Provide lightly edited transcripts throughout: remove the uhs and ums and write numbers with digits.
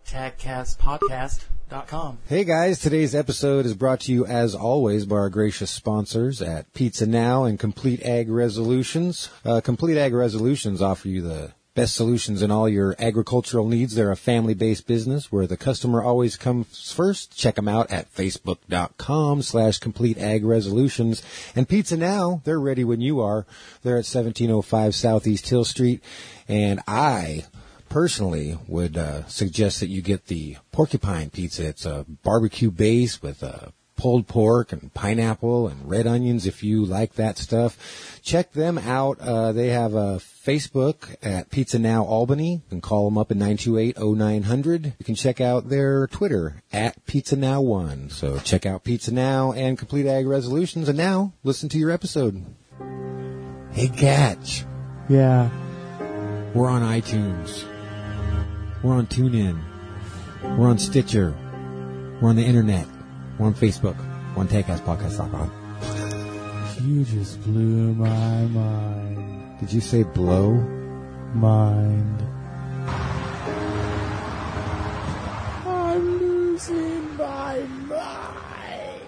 TagCastPodcast.com. Hey guys, today's episode is brought to you as always by our gracious sponsors at Pizza Now and Complete Ag Resolutions. Complete Ag Resolutions offer you the best solutions in all your agricultural needs. They're a family-based business where the customer always comes first. Check them out at facebook.com/Complete Ag Resolutions. And Pizza Now, they're ready when you are. They're at 1705 Southeast Hill Street. And I personally would suggest that you get the porcupine pizza. It's a barbecue base with pulled pork and pineapple and red onions if you like that stuff. Check them out. They have a Facebook at Pizza Now Albany. You can call them up at 928-0900. You can check out their Twitter at Pizza Now 1. So check out Pizza Now and Complete Ag Resolutions. And now, listen to your episode. Hey, Gatch. Yeah. We're on iTunes. We're on TuneIn. We're on Stitcher. We're on the internet. We're on Facebook. We're on TagCastPodcast.com. You just blew my mind. Did you say blow? Mind. I'm losing my mind.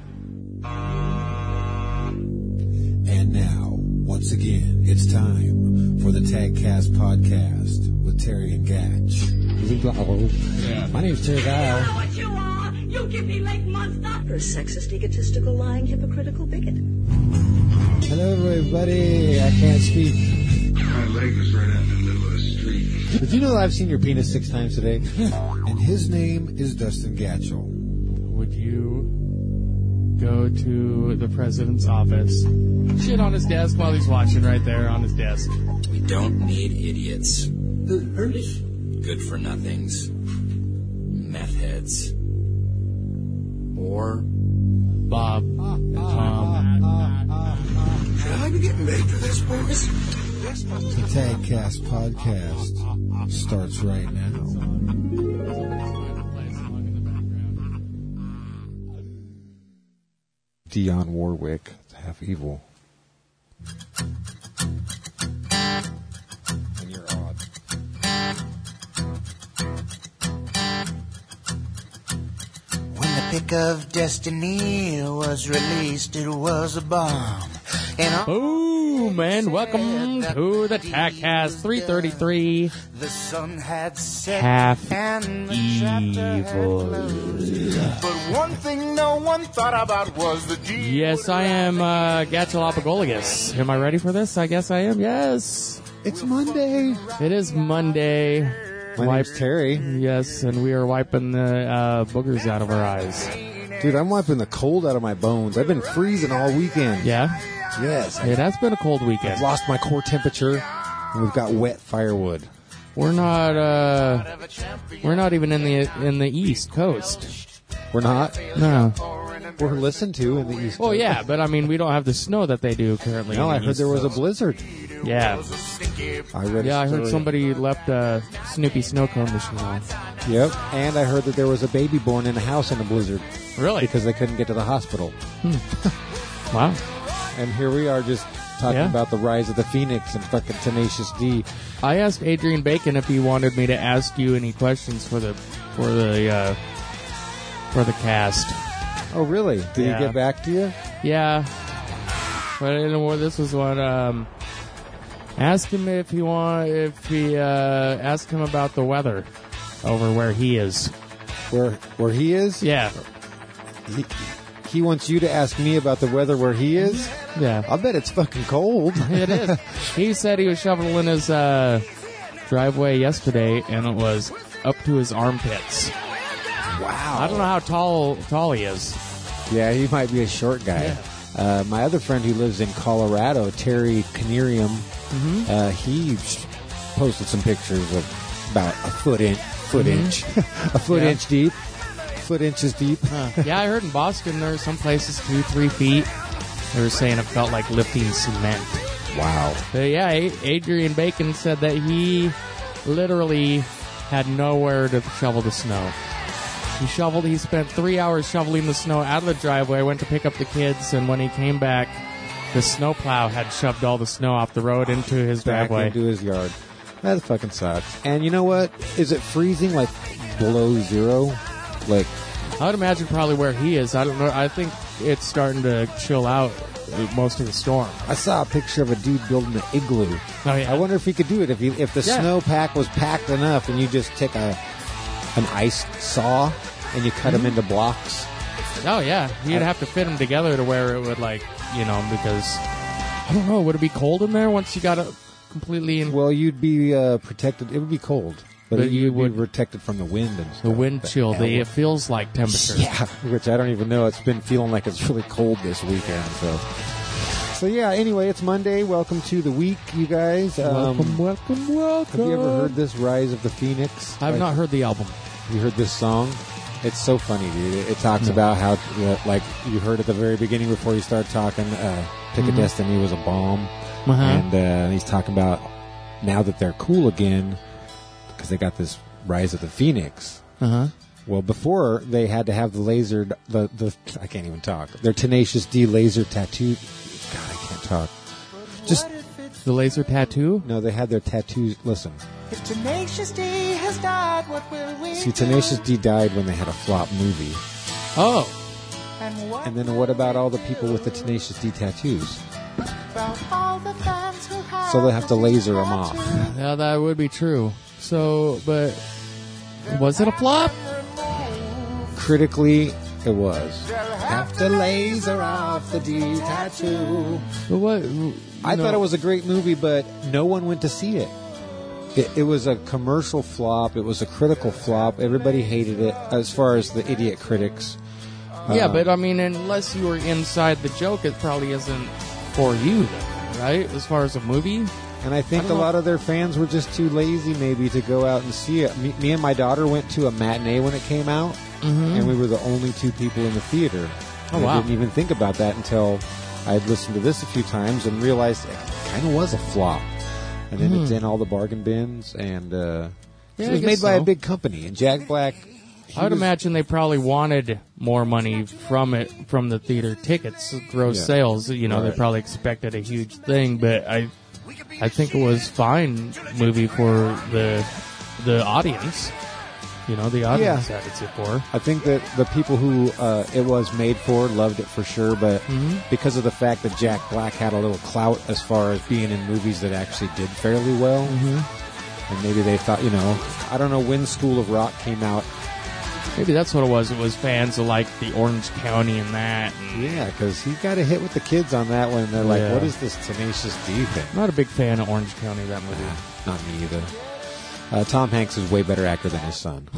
And now, once again, it's time for the TagCast Podcast with Terry and Gatch. Yeah. My name's Terry Dial. You know what you are? You give me leg monster. You're a sexist, egotistical, lying, hypocritical bigot. Hello, everybody. I can't speak. My leg was right out in the middle of the street. Did you know that I've seen your penis 6 times today? And his name is Dustin Gatchell. Would you go to the president's office, shit on his desk while he's watching right there on his desk? We don't need idiots. Good for nothings. Meth heads. Or Bob and Tom. Should I be getting paid for this, boys? The TagCast Podcast starts right now. Dionne Warwick, half evil. And you're odd. When the Pick of Destiny was released, it was a bomb. And Boom, and welcome to the TagCast 333. The sun had set Half and the chapter had evil. closed. But one thing no one thought about was the deal. Yes, I am Gatchalopagoligus. Am I ready for this? I guess I am. Yes. It's Monday. It is Monday. My name's Terry. Yes, and we are wiping the boogers out of our eyes. Dude, I'm wiping the cold out of my bones. I've been freezing all weekend. Yeah? Yes. It has been a cold weekend. I've lost my core temperature, and we've got wet firewood. We're not even in the East Coast. We're not? No. We're listened to in the East Oh Coast. yeah, but I mean we don't have the snow that they do currently. No, in I the heard East there was a Coast. blizzard. Yeah. I read a Yeah, I heard story. somebody left a Snoopy snow cone machine on. Yep, and I heard that there was a baby born in a house in a blizzard Really? because they couldn't get to the hospital. Wow. And here we are just talking Yeah. about the rise of the Phoenix and fucking Tenacious D. I asked Adrian Bacon if he wanted me to ask you any questions for the cast. Oh, really? Did Yeah. he get back to you? Yeah. But I didn't know what this was. What ask him ask him about the weather over where he is. Where he is? Yeah. He wants you to ask me about the weather where he is? Yeah. I'll bet it's fucking cold. It is. He said he was shoveling his driveway yesterday, and it was up to his armpits. Wow. I don't know how tall he is. Yeah, he might be a short guy. My other friend who lives in Colorado, Terry Canerium, he posted some pictures of about a foot inch, deep, foot inches deep. Yeah, I heard in Boston there are some places 2-3 feet. They were saying it felt like lifting cement. Wow. But yeah, Adrian Bacon said that he literally had nowhere to shovel the snow. He spent 3 hours shoveling the snow out of the driveway, went to pick up the kids, and when he came back, the snowplow had shoved all the snow off the road into his Back driveway. into his yard. That fucking sucks. And you know what? Is it freezing like below zero. Like, I would imagine probably where he is. I don't know. I think it's starting to chill out most of the storm. I saw a picture of a dude building an igloo. Oh, yeah. I wonder if he could do it if the snowpack was packed enough and you just take an ice saw and you cut them into blocks. Oh, yeah. You'd have to fit them together to where it would, like, because, I don't know, would it be cold in there once you got it completely in? Well, you'd be protected. It would be cold, but you would be protected from the wind and stuff. The wind chill. It feels like temperature. Yeah, which I don't even know. It's been feeling like it's really cold this weekend, So yeah, anyway, it's Monday. Welcome to the week, you guys. Welcome. Have you ever heard this Rise of the Phoenix? I've not heard the album. You heard this song? It's so funny, dude. It talks about how, like you heard at the very beginning before you start talking, Pick of Destiny was a bomb. And he's talking about now that they're cool again because they got this Rise of the Phoenix. Well, before they had to have the laser, I can't even talk. Their Tenacious D laser tattoo. God, I can't talk. Just the laser tattoo? No, they had their tattoos. Listen. If Tenacious D has died, what will we See, Tenacious D died when they had a flop movie. Oh. And then what about all the people with the Tenacious D tattoos? So they have to laser them off. Yeah, that would be true. So, but was it a flop? Critically, it was. Have to laser off the D tattoo. But what? I thought it was a great movie, but no one went to see it. It was a commercial flop. It was a critical flop. Everybody hated it, as far as the idiot critics. Yeah, but I mean, unless you were inside the joke, it probably isn't for you, then, right? As far as a movie. And I think a lot of their fans were just too lazy, maybe, to go out and see it. Me and my daughter went to a matinee when it came out, and we were the only two people in the theater. Oh, wow. I didn't even think about that until I had listened to this a few times and realized it kind of was a flop. And then it's in all the bargain bins, and it was made by a big company. And Jack Black, I would imagine they probably wanted more money from the theater tickets, gross sales. They probably expected a huge thing, but I think it was fine movie for the audience. The audience had it for. I think that the people who it was made for loved it for sure, but because of the fact that Jack Black had a little clout as far as being in movies that actually did fairly well, and maybe they thought, I don't know when School of Rock came out. Maybe that's what it was. It was fans of like the Orange County and that. Yeah, because he got a hit with the kids on that one, and they're like, what is this Tenacious D thing? I'm not a big fan of Orange County, that movie. Not me either. Tom Hanks is way better actor than his son.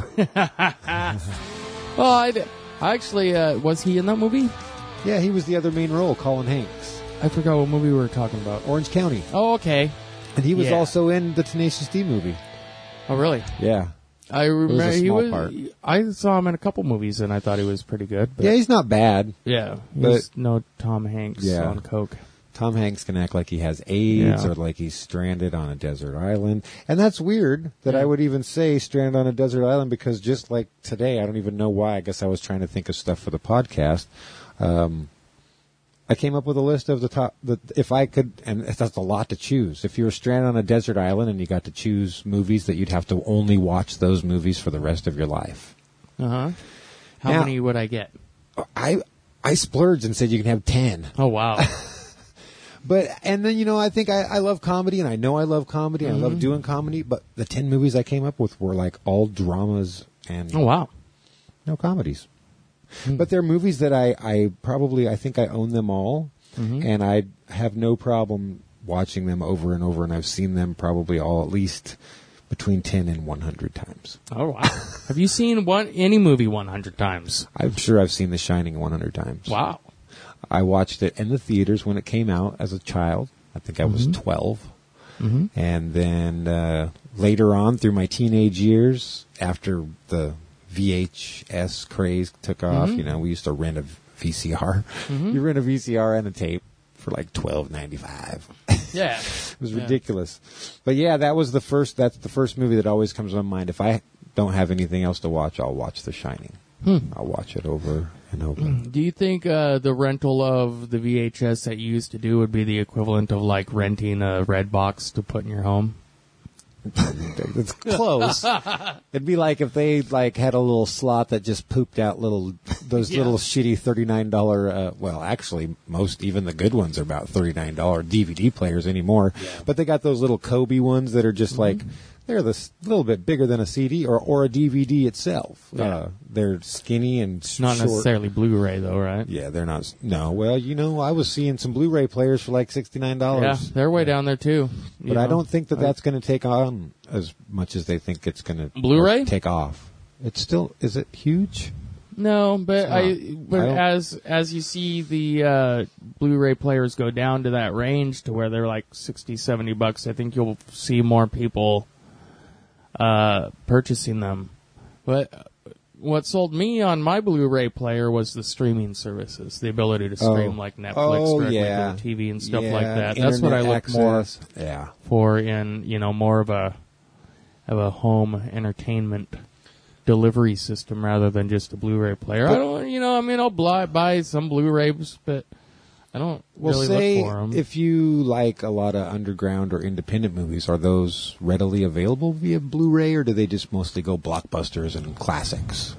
Well, I actually, was he in that movie? Yeah, he was the other main role, Colin Hanks. I forgot what movie we were talking about. Orange County. Oh, okay. And he was also in the Tenacious D movie. Oh, really? Yeah. I remember a small part. I saw him in a couple movies, and I thought he was pretty good. But yeah, he's not bad. Yeah, he's no Tom Hanks on coke. Tom Hanks can act like he has AIDS or like he's stranded on a desert island. And that's weird that I would even say stranded on a desert island, because just like today, I don't even know why. I guess I was trying to think of stuff for the podcast. I came up with a list of the top, if I could, and that's a lot to choose. If you were stranded on a desert island and you got to choose movies, that you'd have to only watch those movies for the rest of your life. How many would I get? I splurged and said you can have 10. Oh, wow. And then, I think I love comedy, and I know I love comedy, and I love doing comedy, but the 10 movies I came up with were like all dramas and no comedies. But they're movies that I think I own them all, and I have no problem watching them over and over, and I've seen them probably all at least between 10 and 100 times. Oh, wow. Have you seen any movie 100 times? I'm sure I've seen The Shining 100 times. Wow. I watched it in the theaters when it came out as a child. I think I was 12. And then later on, through my teenage years, after the VHS craze took off, we used to rent a VCR. You rent a VCR and a tape for like $12.95. Yeah. It was ridiculous. But yeah, that's the first movie that always comes to my mind. If I don't have anything else to watch, I'll watch The Shining. I'll watch it over and over. Do you think the rental of the VHS that you used to do would be the equivalent of like renting a red box to put in your home? It's close. It'd be like if they like had a little slot that just pooped out little shitty $39. Well, actually, even the good ones are about $39 DVD players anymore. Yeah. But they got those little Kobe ones that are just like they're this little bit bigger than a CD or a DVD itself. Yeah. They're skinny and not short. necessarily Blu-ray though, right? Yeah, they're not. No, well, I was seeing some Blu-ray players for like $69. Yeah, they're way down there too. But I don't think that's going to take on as much as they think it's going to Blu-ray take off. It's still, is it huge? No, but as you see the Blu-ray players go down to that range to where they're like $60-$70, I think you'll see more people purchasing them. But what sold me on my Blu-ray player was the streaming services, the ability to stream like Netflix directly to TV and stuff like that. That's what I look more for in more of a home entertainment delivery system rather than just a Blu-ray player. I'll buy some Blu-rays, but I don't really look for them. If you like a lot of underground or independent movies, are those readily available via Blu-ray, or do they just mostly go blockbusters and classics?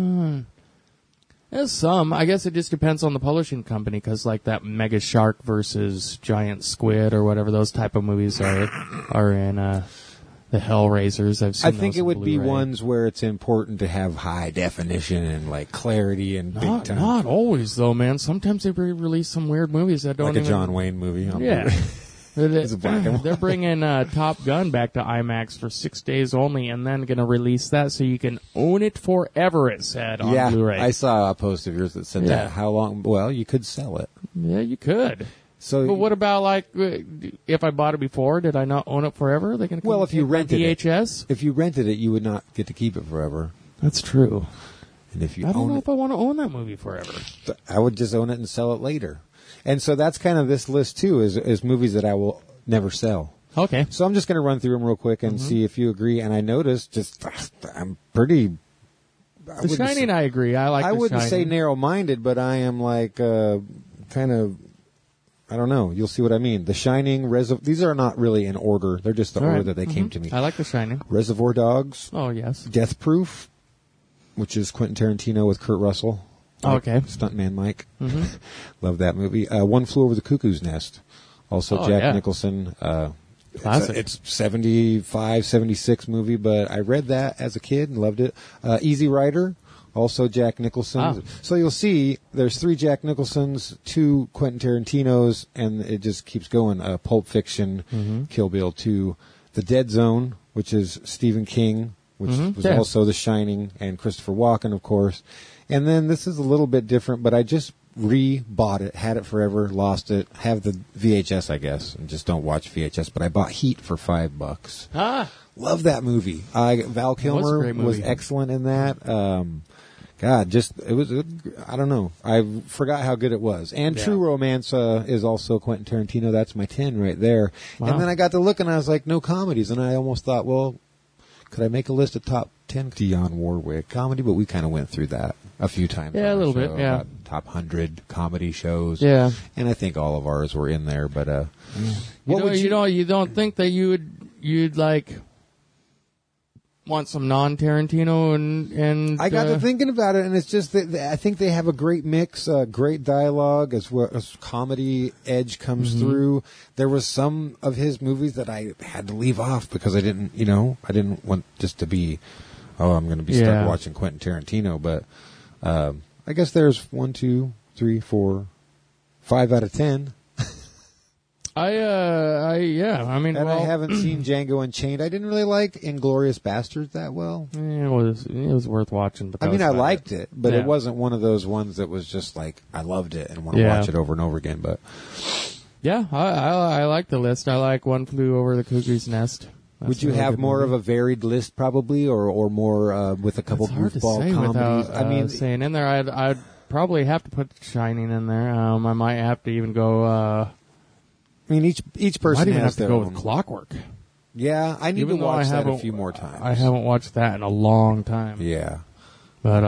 There's some. I guess it just depends on the publishing company, because like that Mega Shark versus Giant Squid or whatever those type of movies are in the Hellraisers. I've seen. I think it would be ones where it's important to have high definition and like clarity and big time. Not always though, man. Sometimes they release some weird movies that don't like a John Wayne movie. Yeah. It's a black and white. They're bringing Top Gun back to IMAX for 6 days only, and then going to release that so you can own it forever, it said, on Blu-ray. I saw a post of yours that said that. How long? Well, you could sell it. Yeah, you could. So, but what about, like, if I bought it before, did I not own it forever? They can if you rented VHS? If you rented it, you would not get to keep it forever. That's true. And if you I don't know if I want to own that movie forever. I would just own it and sell it later. And so that's kind of this list, too, is movies that I will never sell. Okay. So I'm just going to run through them real quick and see if you agree. And I noticed I'm pretty... The Shining, I agree. I like The Shining. I wouldn't say narrow-minded, but I am like kind of... I don't know. You'll see what I mean. The Shining, these are not really in order. They're just the order that they came to me. I like The Shining. Reservoir Dogs. Oh, yes. Death Proof, which is Quentin Tarantino with Kurt Russell. Okay. Stuntman Mike. Love that movie. One Flew Over the Cuckoo's Nest. Also Jack Nicholson. Classic. It's 75, 76 movie, but I read that as a kid and loved it. Easy Rider. Also Jack Nicholson. Oh. So you'll see there's 3 Jack Nicholsons, 2 Quentin Tarantinos, and it just keeps going. Pulp Fiction, Kill Bill 2. The Dead Zone, which is Stephen King, which was also The Shining, and Christopher Walken, of course. And then this is a little bit different, but I just re-bought it, had it forever, lost it, have the VHS, I guess, and just don't watch VHS, but I bought Heat for $5. Love that movie. Val Kilmer was excellent in that. God, it was, I don't know. I forgot how good it was. And True Romance is also Quentin Tarantino. That's my 10 right there. Wow. And then I got to look and I was like, no comedies. And I almost thought, well, could I make a list of top 10 Dionne Warwick comedy? But we kind of went through that a few times. Yeah, a little bit, yeah. Top 100 comedy shows. Yeah. And I think all of ours were in there. But you don't think that you'd like... want some non-Tarantino and I got to thinking about it, and it's just that I think they have a great mix, great dialogue as well as comedy edge comes through. There was some of his movies that I had to leave off because I didn't want just to be, I'm going to be stuck watching Quentin Tarantino. But I guess there's 1, 2, 3, 4, 5 out of 10. I mean, and I haven't seen Django Unchained. I didn't really like Inglourious Basterds that well. It was worth watching. But I liked it, but it wasn't one of those ones that was just like I loved it and want to watch it over and over again. But yeah, I like the list. I like One Flew Over the Cuckoo's Nest. Would you have more of a varied list, probably, or more with a couple goofball comedies? Without, saying in there, I'd probably have to put Shining in there. I might have to even go. I mean, each person has their own. I'd even have to go with Clockwork. Yeah, I need to watch that a few more times. I haven't watched that in a long time. Yeah. But,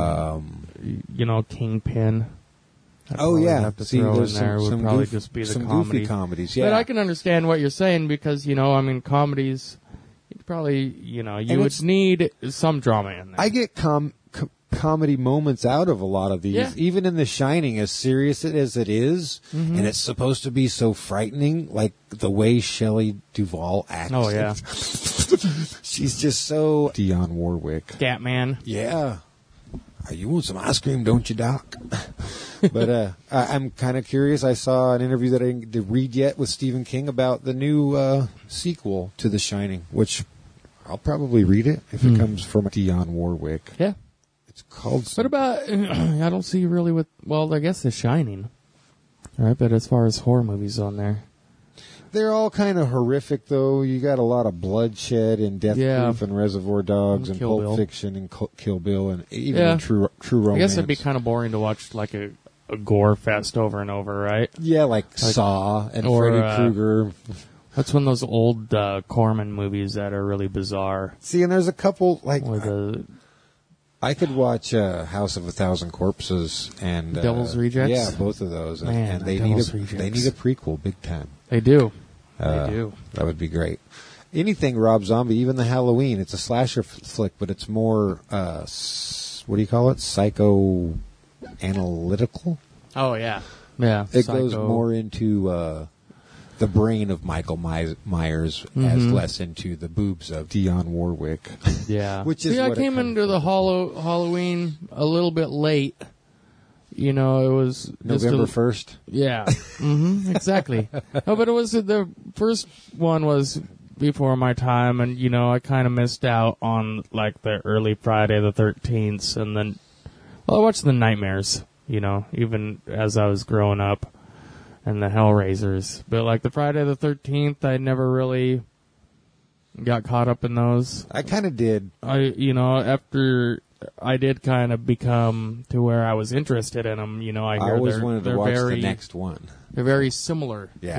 Kingpin. Have to throw there's in there would probably just be the some comedy. Goofy comedies, yeah. But I can understand what you're saying because, comedies You'd probably, you And would need some drama in there. I get comedy moments out of a lot of these, Yeah. even in The Shining, as serious as it is, Mm-hmm. and it's supposed to be so frightening, like the way Shelley Duvall acts. Oh, yeah. She's just so Dionne Warwick. Scatman. Yeah. You want some ice cream, don't you, Doc? But I'm kind of curious. I saw an interview that I didn't read yet with Stephen King about the new sequel to The Shining, which I'll probably read it if it comes from Dionne Warwick. Yeah. It's called... What about, I don't see really with, well, I guess The Shining. All right, but as far as horror movies on there. They're all kind of horrific, though. You got a lot of bloodshed in Death Yeah. Proof and Reservoir Dogs and Kill Pulp Bill. Fiction and Kill Bill and even Yeah. in True Romance. I guess it'd be kind of boring to watch like a gore fest over and over, right? Yeah, like Saw and or, Freddy Krueger. That's one of those old Corman movies that are really bizarre. See, and there's a couple, like... Or the I could watch House of a Thousand Corpses and Devil's Rejects? Yeah, both of those, Man, and they Devil's need Rejects. a prequel, big time. They do. They do. That would be great. Anything Rob Zombie, even the Halloween, it's a slasher flick, but it's more what do you call it? Psychoanalytical. Oh yeah, yeah. It goes more into the brain of Michael Myers, as less into the boobs of Dionne Warwick. Yeah. Which is See, I what it came comes into the Halloween a little bit late. It was just November 1st. Yeah. Exactly. No, but it was the first one was before my time, and I kind of missed out on like the early Friday the 13th, and then I watched the Nightmares. Even as I was growing up, and the Hellraisers. But like the Friday the 13th, I never really got caught up in those. I kind of did. After I did kind of become to where I was interested in them. I hear always they're, wanted to they're watch very, the next one. They're very similar Yeah.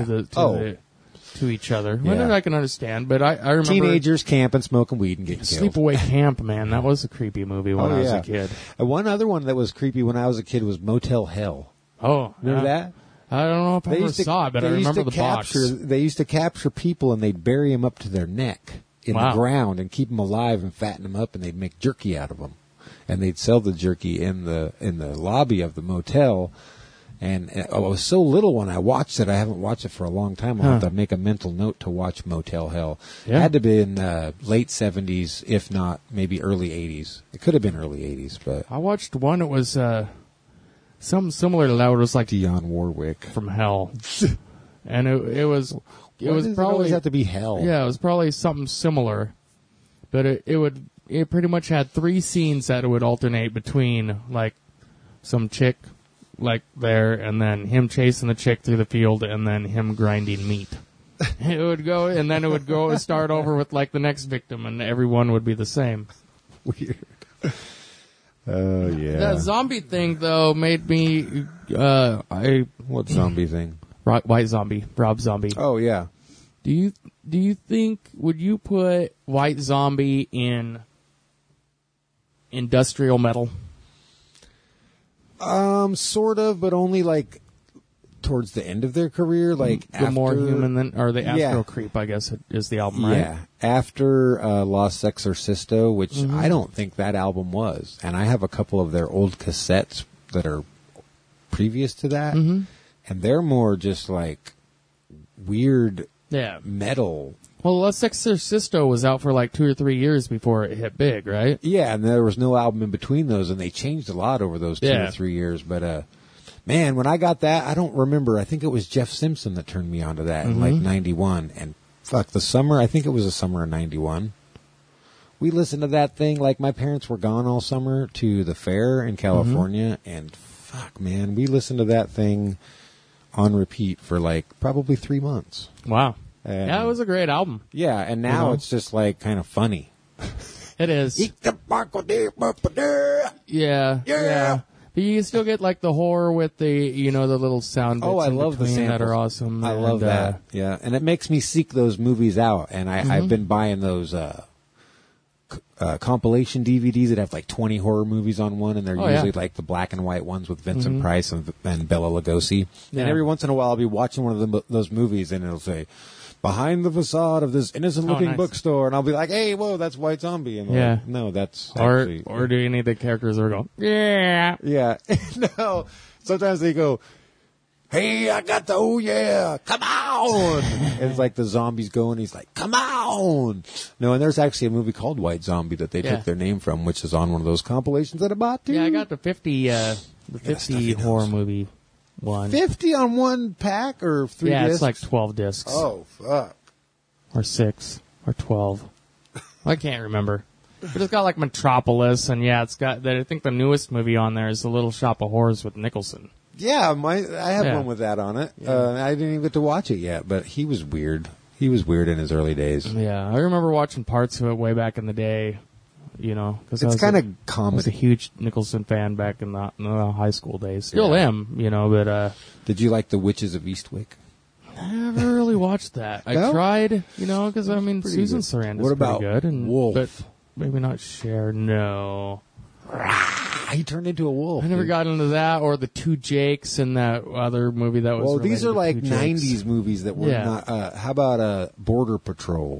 to each other. Yeah. Well, I can understand, but I remember Teenagers camping, smoking weed, and getting killed. Sleepaway Camp, man. That was a creepy movie when I was a kid. One other one that was creepy when I was a kid was Motel Hell. Oh, Remember yeah. that? I don't know if I ever saw it, but I remember the box. They used to capture people, and they'd bury them up to their neck in the ground and keep them alive and fatten them up, and they'd make jerky out of them. And they'd sell the jerky in the lobby of the motel. And I was so little when I watched it. I haven't watched it for a long time. I'll have to make a mental note to watch Motel Hell. Yeah. It had to be in late 70s, if not maybe early 80s. It could have been early 80s, but I watched one. It was something similar to that. It was like Dionne Warwick. From Hell, and it was Why does probably always have to be hell. Yeah, it was probably something similar, but it pretty much had 3 scenes that it would alternate between like some chick like there, and then him chasing the chick through the field, and then him grinding meat. It would go, and then it would go and start over with like the next victim, and everyone would be the same. Weird. Oh, yeah. That zombie thing though made me What zombie thing? White Zombie, Rob Zombie. Oh, yeah. Do you think, would you put White Zombie in industrial metal? Sort of, but only like towards the end of their career, like The More Human Than, or the Astro Creep, I guess is the album, right? Yeah, after Los Exorcisto, which I don't think that album was, and I have a couple of their old cassettes that are previous to that, and they're more just like weird Yeah. metal. Well, Los Exorcisto was out for like 2 or 3 years before it hit big, right? Yeah, and there was no album in between those, and they changed a lot over those 2 or 3 years. But man, when I got that, I don't remember. I think it was Jeff Simpson that turned me onto that in like '91. And fuck, the summer, I think it was the summer of '91. We listened to that thing like my parents were gone all summer to the fair in California, and fuck, man, we listened to that thing on repeat for like probably 3 months. Wow. And Yeah, it was a great album. yeah, and now it's just like kind of funny. It is. Yeah. Yeah. But you still get like the horror with the, the little sound bits I in love the between that samples. are awesome. I love that. Yeah, and it makes me seek those movies out. And I've been buying those compilation DVDs that have like 20 horror movies on one, and they're usually like the black and white ones with Vincent Price and Bela Lugosi. Yeah. And every once in a while, I'll be watching one of those movies, and it'll say, behind the facade of this innocent-looking nice. bookstore, and I'll be like, "Hey, whoa, that's White Zombie." And they're Yeah. like, no, that's Or actually, do any of the characters ever go, yeah. yeah, no. Sometimes they go, "Hey, I got the oh yeah, come on!" And it's like the zombies go, and he's like, "Come on!" No, and there's actually a movie called White Zombie that they Yeah. took their name from, which is on one of those compilations that I bought too. Yeah, I got the 50 stuff he knows. horror movie one. 50 on one pack or 3 Yeah, discs? it's like 12 discs. Oh, fuck. Or 6. Or 12. I can't remember. But it's got like Metropolis, and yeah, it's got, I think the newest movie on there is The Little Shop of Horrors with Nicholson. Yeah, I have Yeah. one with that on it. I didn't even get to watch it yet, but he was weird. He was weird in his early days. Yeah, I remember watching parts of it way back in the day, you know. Cause It's kind of I was a comedy. huge Nicholson fan back in the high school days. Still Yeah. am, you know, but Did you like The Witches of Eastwick? I never really watched that. I No? tried, you know, because I mean, Pretty Susan good. Sarandon's What about pretty good, and Wolf? but maybe not Cher. No, He turned into a wolf. I never dude. got into that or the Two Jakes and that other movie that was. Well, these related are to like Two Jakes. 90s movies that were Yeah. not. How about Border Patrol?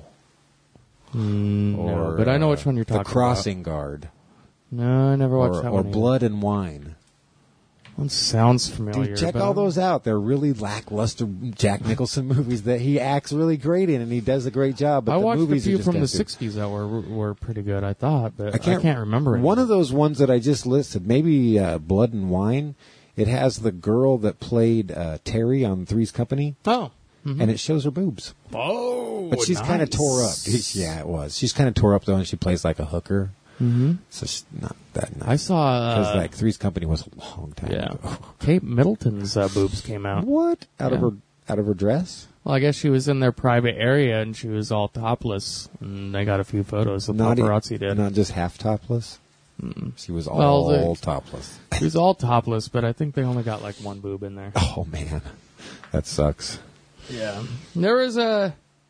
No, but I know which one you're talking The Crossing Guard. about. No, I never watched that Or one. Blood and Wine. One sounds familiar. Dude, check but all those out. They're really lackluster Jack Nicholson movies that he acts really great in, and he does a great job. But I the watched a movies are few just from the empty. '60s that were pretty good. I thought, but I can't remember. One any. of those ones that I just listed, maybe Blood and Wine. It has the girl that played Terry on Three's Company, Oh, and it shows her boobs. oh, But she's kind of tore up. Yeah, it was. She's kind of tore up though, and she plays like a hooker. Mm-hmm. So she's not that nice. I saw. Because like Three's Company was a long time Yeah, ago. Kate Middleton's boobs came out. What? Out Yeah. of her dress? Well, I guess she was in their private area and she was all topless, and I got a few photos. The Not paparazzi did. Not just half topless. She was Well, all topless. She was all topless, but I think they only got like one boob in there. Oh man, that sucks. Yeah. There was a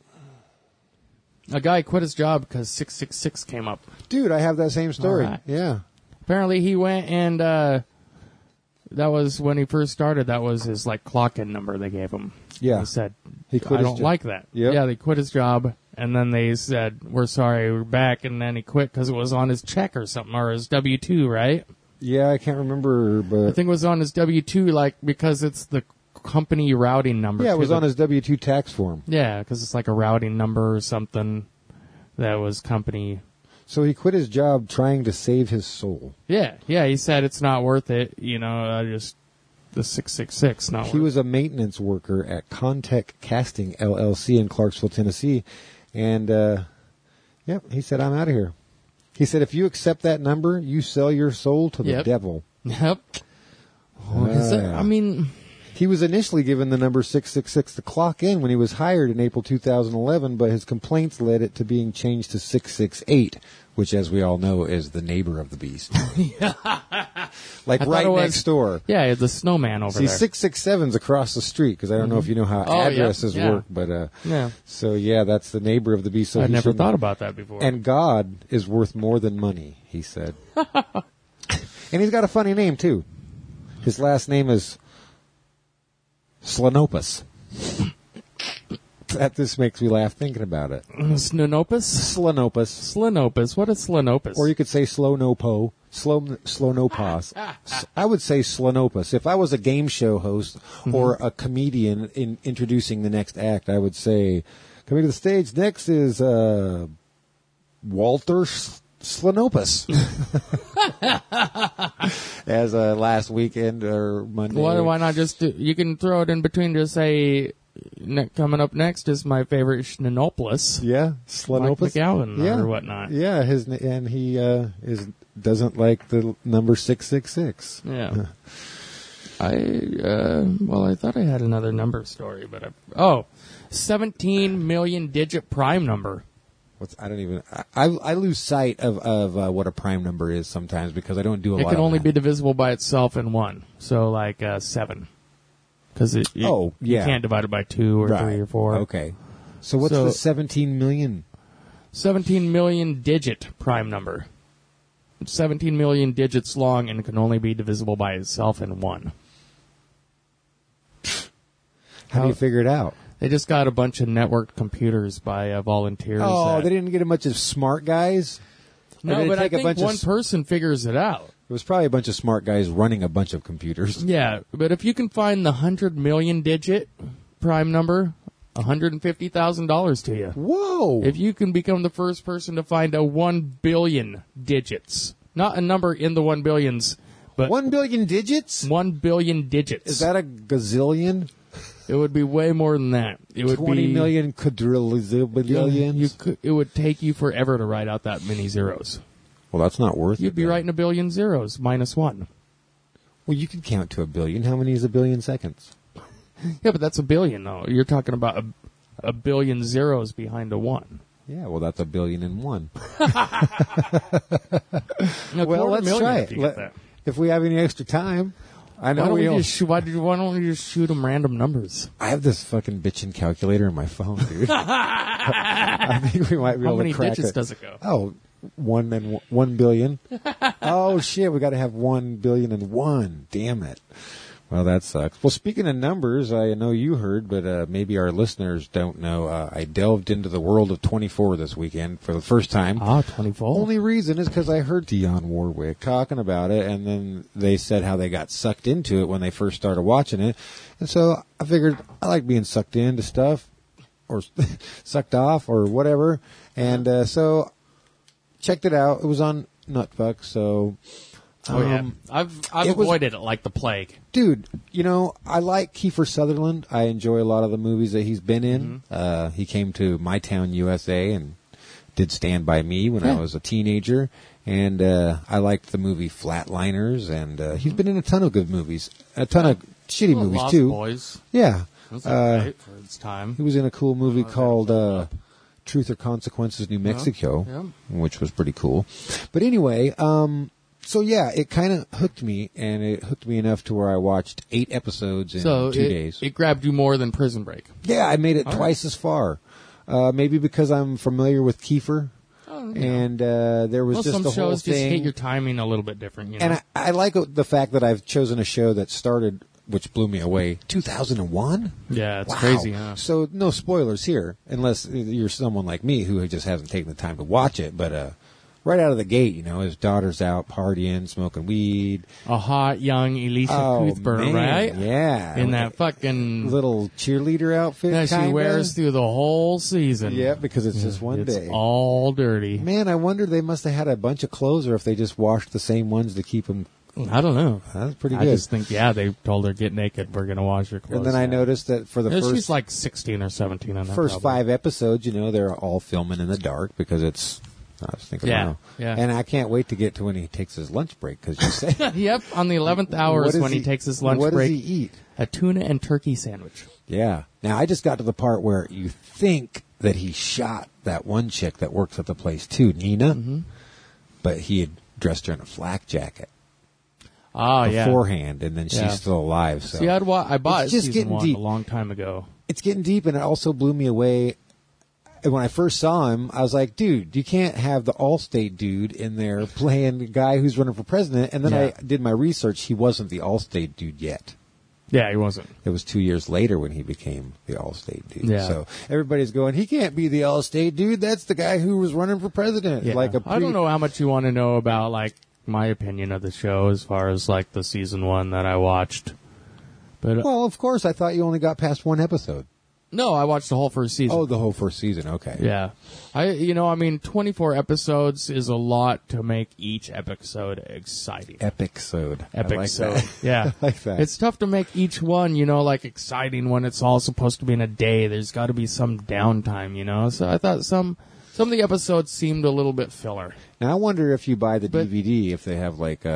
guy quit his job because 666 came up. Dude, I have that same story. All right. Yeah. Apparently, he went and that was when he first started. That was his like clock-in number they gave him. Yeah. He said, He quit "I his don't job. like that." Yep. Yeah, they quit his job, and then they said, "We're sorry, we're back." And then he quit because it was on his check or something, or his W-2, right? Yeah, I can't remember, but I think it was on his W-2, like because it's the company routing number. yeah, it to was the- on his W-2 tax form. Yeah, because it's like a routing number or something that was company. So he quit his job trying to save his soul. Yeah, he said it's not worth it. You know, just the 666 not He worth was a maintenance worker at Contech Casting LLC in Clarksville, Tennessee, and he said, "I'm out of here." He said, "If you accept that number, you sell your soul to the Yep. devil." Yep. Is it- Yeah. I mean, He was initially given the number 666 to clock in when he was hired in April 2011, but his complaints led it to being changed to 668, which, as we all know, is the neighbor of the beast. Like I thought right it was- next door. yeah, the snowman over See, there. 667's across the street, because I don't know if you know how Oh, yeah, addresses yeah. work, but Yeah, so yeah, that's the neighbor of the beast. So I'd he never shouldn't- thought about that before. And God is worth more than money, he said. And he's got a funny name, too. His last name is Slanopus. This makes me laugh thinking about it. Snonopus? Slanopus. Slinopus. What is Slinopus? Or you could say Slonopo. Slonopos. I would say Slanopus. If I was a game show host or a comedian in introducing the next act, I would say, coming to the stage next is Walter Slanopus. As last weekend or Monday. Why not just do, you can throw it in between to say coming up next is my favorite Schninopolis. Yeah, Mike Slanopus. McGowan Yeah. or whatnot. Yeah, and he doesn't like the number 666. Yeah. I thought I had another number story, but 17 million digit prime number. I lose sight of what a prime number is sometimes because I don't do a lot. It can of only math. be divisible by itself in one. So like 7. Because you can't divide it by 2 or 3 or 4. Okay. So what's the 17 million? 17 million digit prime number. It's 17 million digits long and can only be divisible by itself in 1. How do you figure it out? They just got a bunch of networked computers by volunteers. Oh, that- they didn't get a bunch of smart guys? Or did No, it but I take a think bunch of one person figures it out. It was probably a bunch of smart guys running a bunch of computers. Yeah, but if you can find the 100 million digit prime number, $150,000 to you. Whoa! If you can become the first person to find a 1 billion digits, not a number in the 1 billions, but 1 billion digits? 1 billion digits. Is that a gazillion? It would be way more than that. It would 20 be million quadrillions? It would take you forever to write out that many zeros. Well, that's not worth it. You'd be then. writing a billion zeros minus one. Well, you can count to a billion. How many is a billion seconds? Yeah, but that's a billion, though. You're talking about a billion zeros behind a one. Yeah, well, that's a billion and one. Well, let's try it. If we have any extra time. I know why don't we just shoot them random numbers? I have this fucking bitchin' calculator in my phone, dude. I think we might be How able many to crack digits it. does it go? Oh, 1 billion. Oh shit, we got to have 1 billion and one. Damn it. Well, that sucks. Well, speaking of numbers, I know you heard, but maybe our listeners don't know. I delved into the world of 24 this weekend for the first time. 24. Only reason is because I heard Dionne Warwick talking about it, and then they said how they got sucked into it when they first started watching it. And so I figured I like being sucked into stuff, or sucked off, or whatever. And so checked it out. It was on Nutfuck, so... Oh, yeah. I've avoided it like the plague. Dude, you know, I like Kiefer Sutherland. I enjoy a lot of the movies that he's been in. He came to My Town, USA, and did Stand By Me when I was a teenager. And I liked the movie Flatliners, and he's been in a ton of good movies. A ton of shitty movies, Lost too. Boys. Yeah. That's great for its time. He was in a cool movie called Truth or Consequences, New Mexico, which was pretty cool. But anyway, so yeah, it kind of hooked me, and it hooked me enough to where I watched 8 episodes in 2 days. It grabbed you more than Prison Break. Yeah, I made it twice as far. Maybe because I'm familiar with Kiefer, and there was just some the whole shows thing. just hit your timing a little bit different, you know. And I like the fact that I've chosen a show that started, which blew me away, 2001? Yeah, it's Wow. crazy, huh? So no spoilers here, unless you're someone like me who just hasn't taken the time to watch it. But right out of the gate, you know, his daughter's out partying, smoking weed. A hot young Elisa Cuthbert, man, right? Yeah. In that fucking little cheerleader outfit that she kinda. wears through the whole season. Yeah, because it's just one it's day. all dirty. Man, I wonder they must have had a bunch of clothes, or if they just washed the same ones to keep them. I don't know. That's pretty I good. just think, they told her, get naked, we're going to wash your clothes. And then I noticed that for the Yeah, first she's like 16 or 17 on that. first probably. 5 episodes, you know, they're all filming in the dark because it's. I was thinking, Yeah, wow. yeah. And I can't wait to get to when he takes his lunch break because you say. Yep, on the 11th hour What is does when he takes his lunch what break. does he eat? A tuna and turkey sandwich. Yeah. Now I just got to the part where you think that he shot that one chick that works at the place too, Nina, but he had dressed her in a flak jacket Oh, yeah. beforehand, and then she's Yeah. still alive. So See, I bought It's just season getting 1 deep. a long time ago. it's getting deep, and it also blew me away. And when I first saw him, I was like, dude, you can't have the Allstate dude in there playing the guy who's running for president. And then Yeah. I did my research. He wasn't the Allstate dude yet. Yeah, he wasn't. It was 2 years later when he became the Allstate dude. Yeah. So everybody's going, he can't be the Allstate dude. That's the guy who was running for president. Yeah. Like I don't know how much you want to know about, like, my opinion of the show as far as, like, the season 1 that I watched. But Well, of course, I thought you only got past 1 episode. no, I watched the whole first season. Oh, the whole first season. Okay. Yeah. 24 episodes is a lot to make each episode exciting. Episode. I like Episode. that. Yeah. I like that. It's tough to make each one, like exciting when it's all supposed to be in a day. There's got to be some downtime, So I thought some of the episodes seemed a little bit filler. Now, I wonder if you buy the But- DVD, if they have like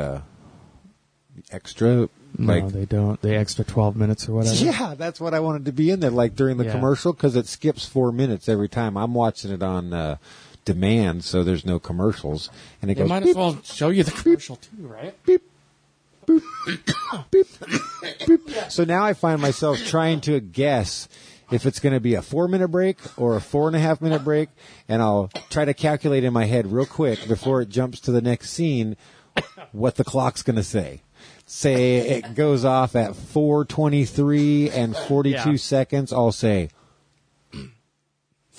extra. Like, No, they don't. The extra 12 minutes or whatever. yeah, that's what I wanted to be in there, like during the Yeah. commercial, because it skips 4 minutes every time. I'm watching it on demand, so there's no commercials, and it They goes might beep, as well show you the commercial too, right? beep, boop, beep, beep. So now I find myself trying to guess if it's going to be a 4-minute break or a 4.5-minute break, and I'll try to calculate in my head real quick before it jumps to the next scene what the clock's going to say. Say it goes off at 4:23 and 42 Yeah. seconds. I'll say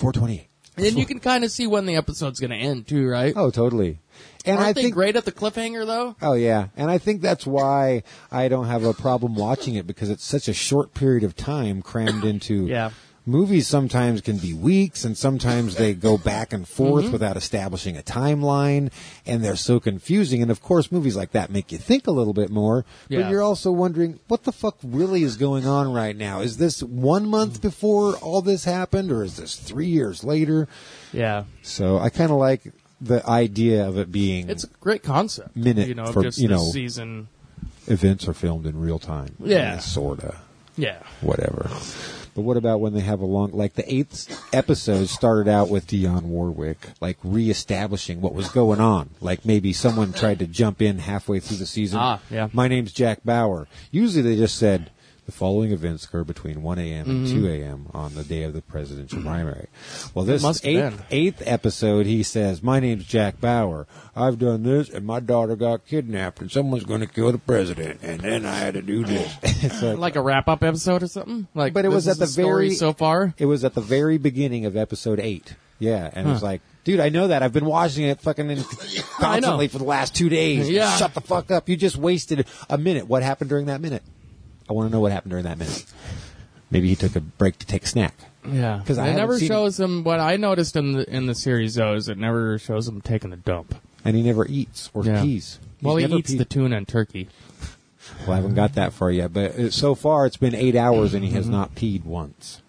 428. And then you can kind of see when the episode's going to end, too, right? Oh, totally. And Aren't I they think great at the cliffhanger, though? Oh, yeah. And I think that's why I don't have a problem watching it, because it's such a short period of time crammed into... Yeah. Movies sometimes can be weeks, and sometimes they go back and forth without establishing a timeline, and they're so confusing. And, of course, movies like that make you think a little bit more, Yeah. but you're also wondering, what the fuck really is going on right now? Is this 1 month before all this happened, or is this 3 years later? Yeah. So I kind of like the idea of it being It's a great concept. Minute you know, for, just you this know, season. events are filmed in real time. Yeah. Sorta. Yeah. Whatever. But what about when they have a long, like the 8th episode started out with Dionne Warwick, like reestablishing what was going on. Like maybe someone tried to jump in halfway through the season. Yeah. My name's Jack Bauer. Usually they just said, the following events occur between 1 a.m. and 2 a.m. on the day of the presidential primary. Well, this must have been. eighth episode, he says, my name's Jack Bauer. I've done this, and my daughter got kidnapped, and someone's going to kill the president, and then I had to do this. It's Like a wrap-up episode or something? Like, But it was this at is the story very so far? It was at the very beginning of episode 8. Yeah, and it was like, dude, I know that. I've been watching it fucking constantly for the last 2 days. Yeah. Shut the fuck up. You just wasted a minute. What happened during that minute? I want to know what happened during that minute. Maybe he took a break to take a snack. Yeah. 'Cause I it never haven't seen- shows him, what I noticed in the series, though, is it never shows him taking a dump. And he never eats or Yeah. pees. Well, He's he never eats peed. the tuna and turkey. Well, I haven't got that far yet. But so far, it's been 8 hours, and he has not peed once.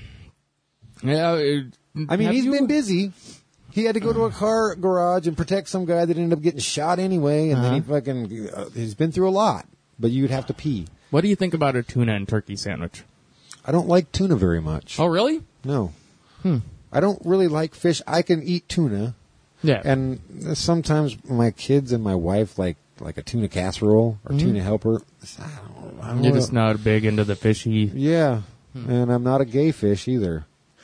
Yeah. I mean, have he's you- been busy. He had to go to a car garage and protect some guy that ended up getting shot anyway, and then he fucking he's been through a lot. But you'd have to pee. What do you think about a tuna and turkey sandwich? I don't like tuna very much. Oh, really? No. I don't really like fish. I can eat tuna, Yeah. and sometimes my kids and my wife like a tuna casserole or tuna helper. I don't You're know. just not big into the fishy. Yeah, and I'm not a gay fish either.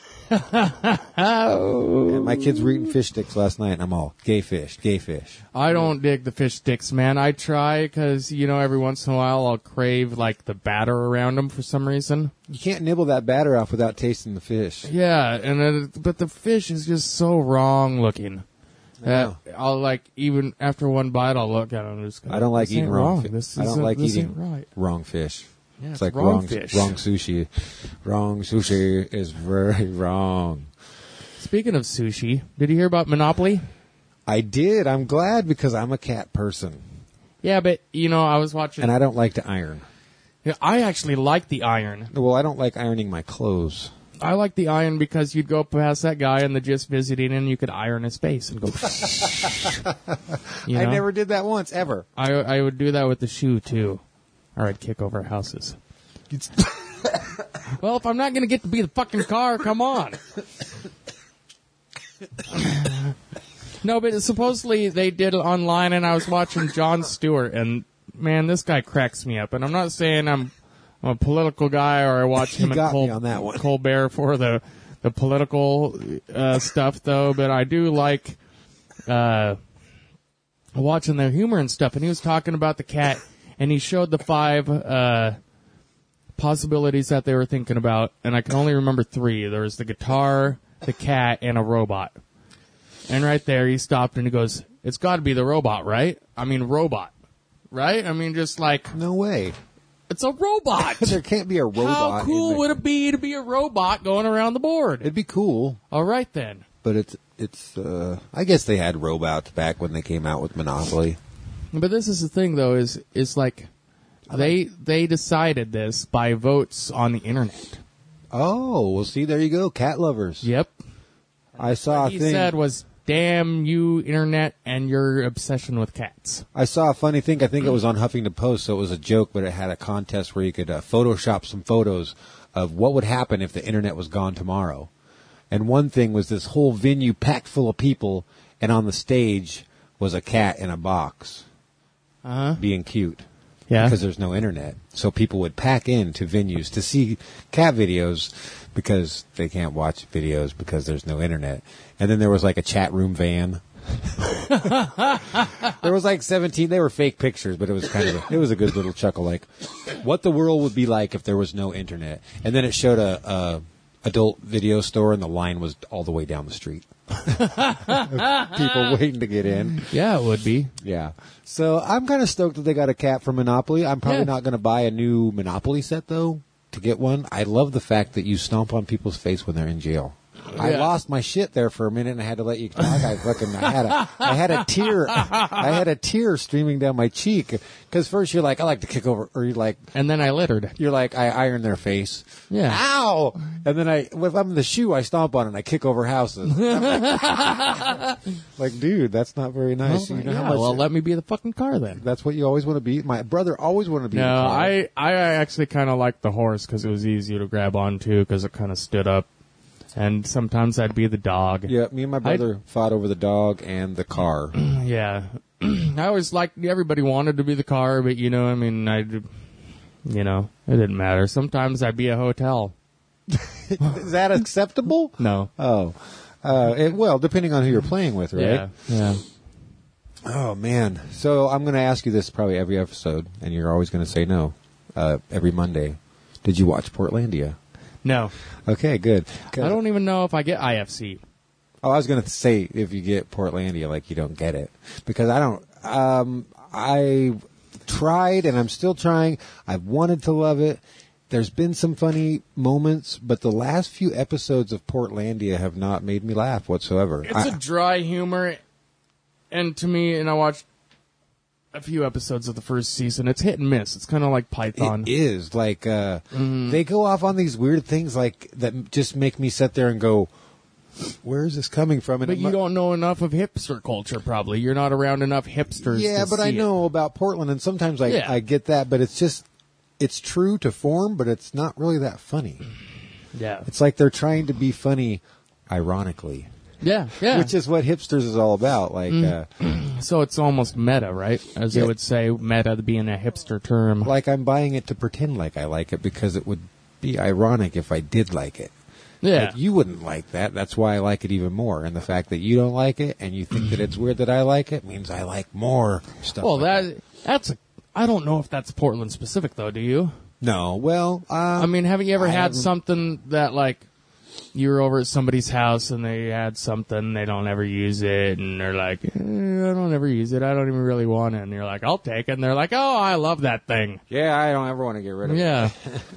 And my kids were eating fish sticks last night, and I'm all, gay fish, gay fish. I don't dig the fish sticks, man. I try because, you know, every once in a while I'll crave, like, the batter around them for some reason. You can't nibble that batter off without tasting the fish. Yeah, but the fish is just so wrong looking. I'll, like, even after one bite, I'll look at it and just go, I don't like this eating ain't wrong fish. fish. I don't like this eating ain't right. wrong fish. Yeah, It's like wrong fish. wrong sushi. Wrong sushi is very wrong. Speaking of sushi, did you hear about Monopoly? I did. I'm glad because I'm a cat person. Yeah, but, you know, I was watching... And I don't like to iron. Yeah, I actually like the iron. Well, I don't like ironing my clothes. I like the iron because you'd go past that guy in the Just Visiting and you could iron his face and go... you know? I never did that once, ever. I would do that with the shoe, too. Or I'd kick over houses. Well, if I'm not going to get to be the fucking car, come on. No, but supposedly they did it online, and I was watching Jon Stewart, and, man, this guy cracks me up. And I'm not saying I'm a political guy or I watch him got me and on that one. Colbert for the political stuff, though, but I do like watching their humor and stuff. And he was talking about the cat, and he showed the 5 possibilities that they were thinking about, and I can only remember 3. There was the guitar, the cat, and a robot. And right there, he stopped and he goes, it's got to be the robot, right? I mean, robot, right? I mean, just like, No way. it's a robot. There can't be a robot. How cool in the- would it be to be a robot going around the board? It'd be cool, All right, then. but it's. I guess they had robots back when they came out with Monopoly. But this is the thing, though, is like, they decided this by votes on the internet. Oh, well, see, there you go, cat lovers. Yep. I saw a He thing. said was, damn you, internet, and your obsession with cats. I saw a funny thing. I think it was on Huffington Post, so it was a joke, but it had a contest where you could Photoshop some photos of what would happen if the internet was gone tomorrow. And one thing was this whole venue packed full of people, and on the stage was a cat in a box being cute. Yeah. Because there's no internet. So people would pack into venues to see cat videos because they can't watch videos because there's no internet. And then there was like a chat room van. There was like 17. They were fake pictures, but it was kind of it was a good little chuckle, like what the world would be like if there was no internet. And then it showed a adult video store, and the line was all the way down the street. People waiting to get in. Yeah, it would be. Yeah. So I'm kind of stoked that they got a cat for Monopoly. I'm probably not going to buy a new Monopoly set, though, to get one. I love the fact that you stomp on people's face when they're in jail. I lost my shit there for a minute and I had to let you talk. I had a tear streaming down my cheek because first you're like, I like to kick over, or you're like, And then I littered. you're like, I iron their face. Yeah. Ow! And then if I'm in the shoe, I stomp on it and I kick over houses. Like, dude, that's not very nice. You know how much, well, let me be the fucking car then. that's what you always want to be. My brother always wanted to be. No, the car. I actually kind of liked the horse because it was easier to grab onto because it kind of stood up. And sometimes I'd be the dog. Yeah, me and my brother fought over the dog and the car. Yeah. I always liked, everybody wanted to be the car, but it didn't matter. Sometimes I'd be a hotel. Is that acceptable? No. Oh. Well, depending on who you're playing with, right? Yeah. Oh, man. So I'm going to ask you this probably every episode, and you're always going to say no. Every Monday. Did you watch Portlandia? No. Okay, good. I don't even know if I get IFC. Oh, I was going to say if you get Portlandia, like you don't get it. Because I don't. I tried, and I'm still trying. I've wanted to love it. There's been some funny moments, but the last few episodes of Portlandia have not made me laugh whatsoever. It's a dry humor, and to me, and I watched a few episodes of the first season, it's hit and miss. It's kind of like Python. It is. Like, they go off on these weird things like that just make me sit there and go, where is this coming from? And But you don't know enough of hipster culture, probably. You're not around enough hipsters Yeah, to but I see know about Portland, and sometimes I get that, but it's just, it's true to form, but it's not really that funny. Yeah. It's like they're trying to be funny ironically. Yeah. Which is what hipsters is all about. Like, So it's almost meta, right? As they would say, meta being a hipster term. like I'm buying it to pretend like I like it because it would be ironic if I did like it. Yeah. Like, you wouldn't like that. That's why I like it even more. And the fact that you don't like it and you think that it's weird that I like it means I like more stuff. Well, like that's I don't know if that's Portland specific, though, do you? No. Well, I mean, haven't you ever had haven't- something that, like, you were over at somebody's house and they had something, they don't ever use it, and they're like, I don't ever use it, I don't even really want it, and you're like, I'll take it, and they're like, oh, I love that thing. Yeah, I don't ever want to get rid of it. Yeah.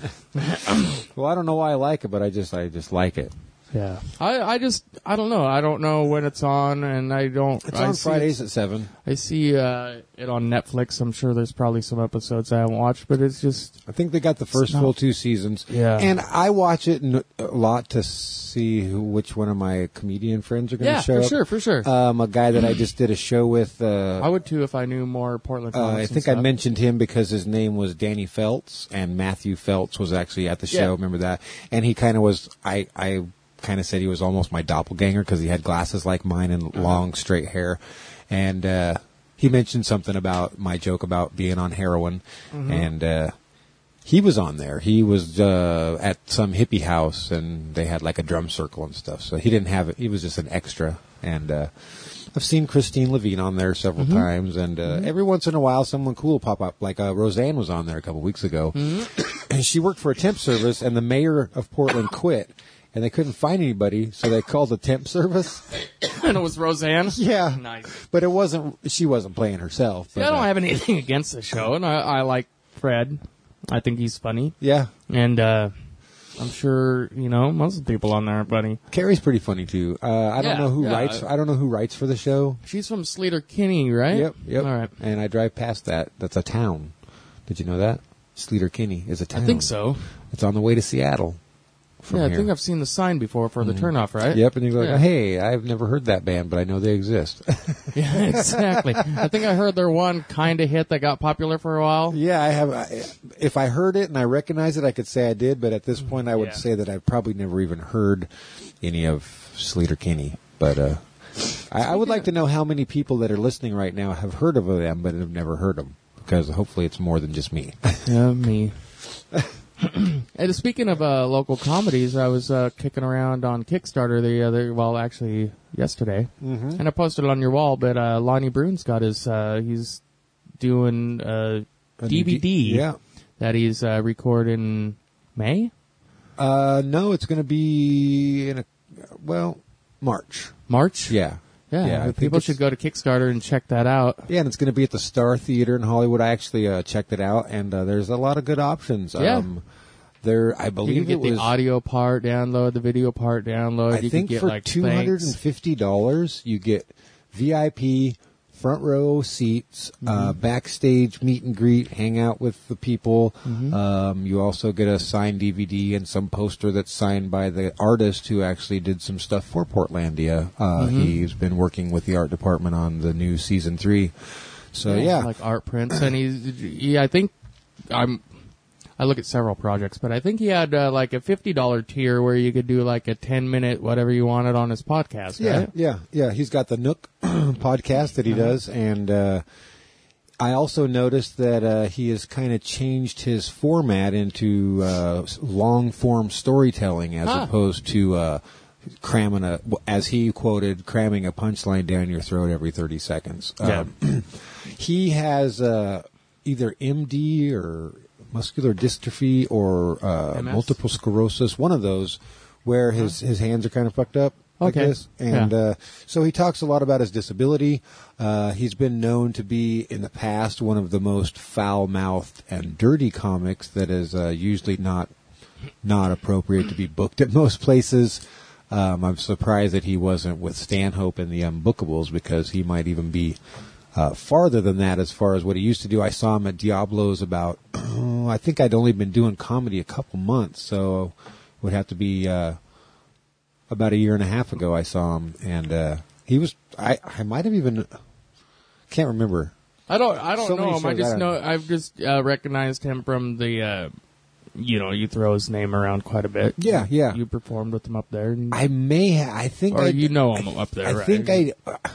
Well, I don't know why I like it, but I just like it. Yeah. I don't know. I don't know when it's on, and I don't. It's on Fridays at 7. I see it on Netflix. I'm sure there's probably some episodes I haven't watched, but it's just. I think they got the first full 2 seasons. Yeah. And I watch it a lot to see which one of my comedian friends are going to show up. for sure. A guy that I just did a show with. I would too if I knew more Portland comics I and think stuff. I mentioned him because his name was Danny Feltz, and Matthew Feltz was actually at the show. Yeah. Remember that? And he kind of was. I kind of said he was almost my doppelganger because he had glasses like mine and long straight hair, and he mentioned something about my joke about being on heroin, and he was on there. He was at some hippie house, and they had like a drum circle and stuff. So he didn't have it. He was just an extra. And I've seen Christine Levine on there several times, and every once in a while, someone cool will pop up. Like Roseanne was on there a couple weeks ago, and she worked for a temp service, and the mayor of Portland quit. And they couldn't find anybody, so they called the temp service. And it was Roseanne? Yeah. Nice. But it wasn't, she wasn't playing herself. But, I don't have anything against the show, and I like Fred. I think he's funny. Yeah. And I'm sure, most of the people on there are funny. Carrie's pretty funny, too. I don't know who writes. I don't know who writes for the show. She's from Sleater-Kinney, right? Yep. All right. And I drive past that. That's a town. Did you know that? Sleater-Kinney is a town. I think so. It's on the way to Seattle. Yeah, I here. think I've seen the sign before for the turnoff, right? Yep, and you go, Yeah. hey, I've never heard that band, but I know they exist. Yeah, exactly. I think I heard their one kind of hit that got popular for a while. Yeah, I have. If I heard it and I recognize it, I could say I did, but at this point I would Yeah. say that I've probably never even heard any of Sleater-Kinney. But I would like to know how many people that are listening right now have heard of them but have never heard them, because hopefully it's more than just me. Yeah, me. And speaking of local comedies, I was kicking around on Kickstarter yesterday, and I posted it on your wall. But Lonnie Brune's got his he's doing a DVD Yeah. that he's recording May. No, it's going to be March. March? Yeah. Yeah, I think people should go to Kickstarter and check that out. Yeah, and it's going to be at the Star Theater in Hollywood. I actually checked it out, and there's a lot of good options. Yeah. I believe you can get the audio part download, the video part download. I you think can get for like $250, you get VIP, front row seats, backstage meet and greet, hang out with the people. You also get a signed DVD and some poster that's signed by the artist who actually did some stuff for Portlandia. He's been working with the art department on the new season 3. So yeah, like art prints, and I look at several projects, but I think he had like a $50 tier where you could do like a 10-minute whatever you wanted on his podcast, right? Yeah. He's got the Nook podcast that he does, and I also noticed that he has kind of changed his format into long-form storytelling as opposed to cramming as he quoted, cramming a punchline down your throat every 30 seconds. He has either MD or muscular dystrophy or multiple sclerosis, one of those, where his hands are kind of fucked up. Okay. Like this. And so he talks a lot about his disability. He's been known to be, in the past, one of the most foul-mouthed and dirty comics that is usually not appropriate to be booked at most places. I'm surprised that he wasn't with Stanhope in the Unbookables, because he might even be farther than that as far as what he used to do. I saw him at Diablo's about, I think I'd only been doing comedy a couple months, so it would have to be about a year and a half ago I saw him, and he was, I might have even, can't remember. I don't know him. I just know, I've just recognized him from the, you throw his name around quite a bit. Yeah. You performed with him up there. I think you know him up there, I right? think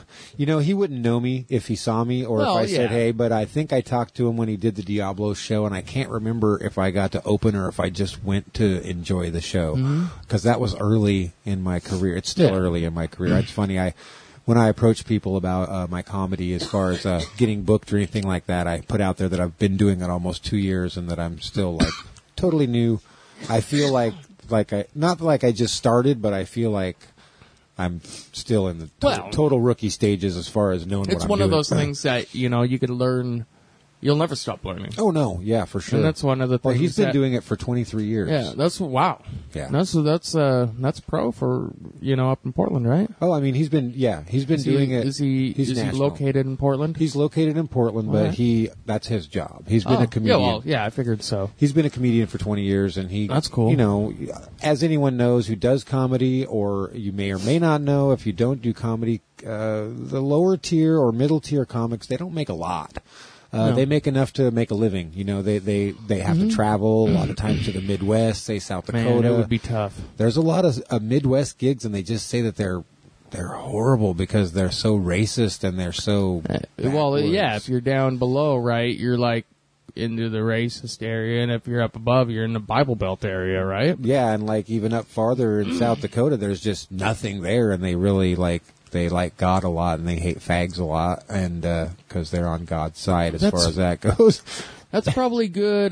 he wouldn't know me if he saw me or if I said hey, but I think I talked to him when he did the Diablo show, and I can't remember if I got to open or if I just went to enjoy the show, because that was early in my career. It's still early in my career. It's funny, when I approach people about my comedy as far as getting booked or anything like that, I put out there that I've been doing it almost 2 years and that I'm still like totally new. I feel like not like I just started, but I feel like I'm still in the total rookie stages as far as knowing what I'm doing. It's one of those things that, you could learn. You'll never stop learning. Oh, no. Yeah, for sure. And that's one of the things. Well, he's been doing it for 23 years. Yeah, wow. Yeah. That's pro for, up in Portland, right? Oh, I mean, he's been doing it. Is he located in Portland? He's located in Portland, but that's his job. He's been a comedian. Yeah, I figured so. He's been a comedian for 20 years, and that's cool. As anyone knows who does comedy, or you may or may not know, if you don't do comedy, the lower tier or middle tier comics, they don't make a lot. They make enough to make a living. They have to travel a lot of times to the Midwest, say South Dakota. Man, it would be tough. There's a lot of Midwest gigs, and they just say that they're horrible because they're so racist and they're so backwards. If you're down below, right, you're like into the racist area, and if you're up above, you're in the Bible Belt area, right? Yeah, and like even up farther in South Dakota, there's just nothing there, and they really they like God a lot, and they hate fags a lot, and because they're on God's side as far as that goes. That's probably good.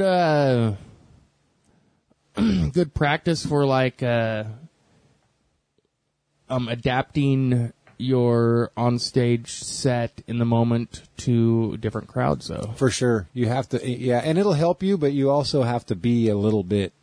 Good practice for adapting your onstage set in the moment to different crowds, though. For sure, you have to. Yeah, and it'll help you, but you also have to be a little bit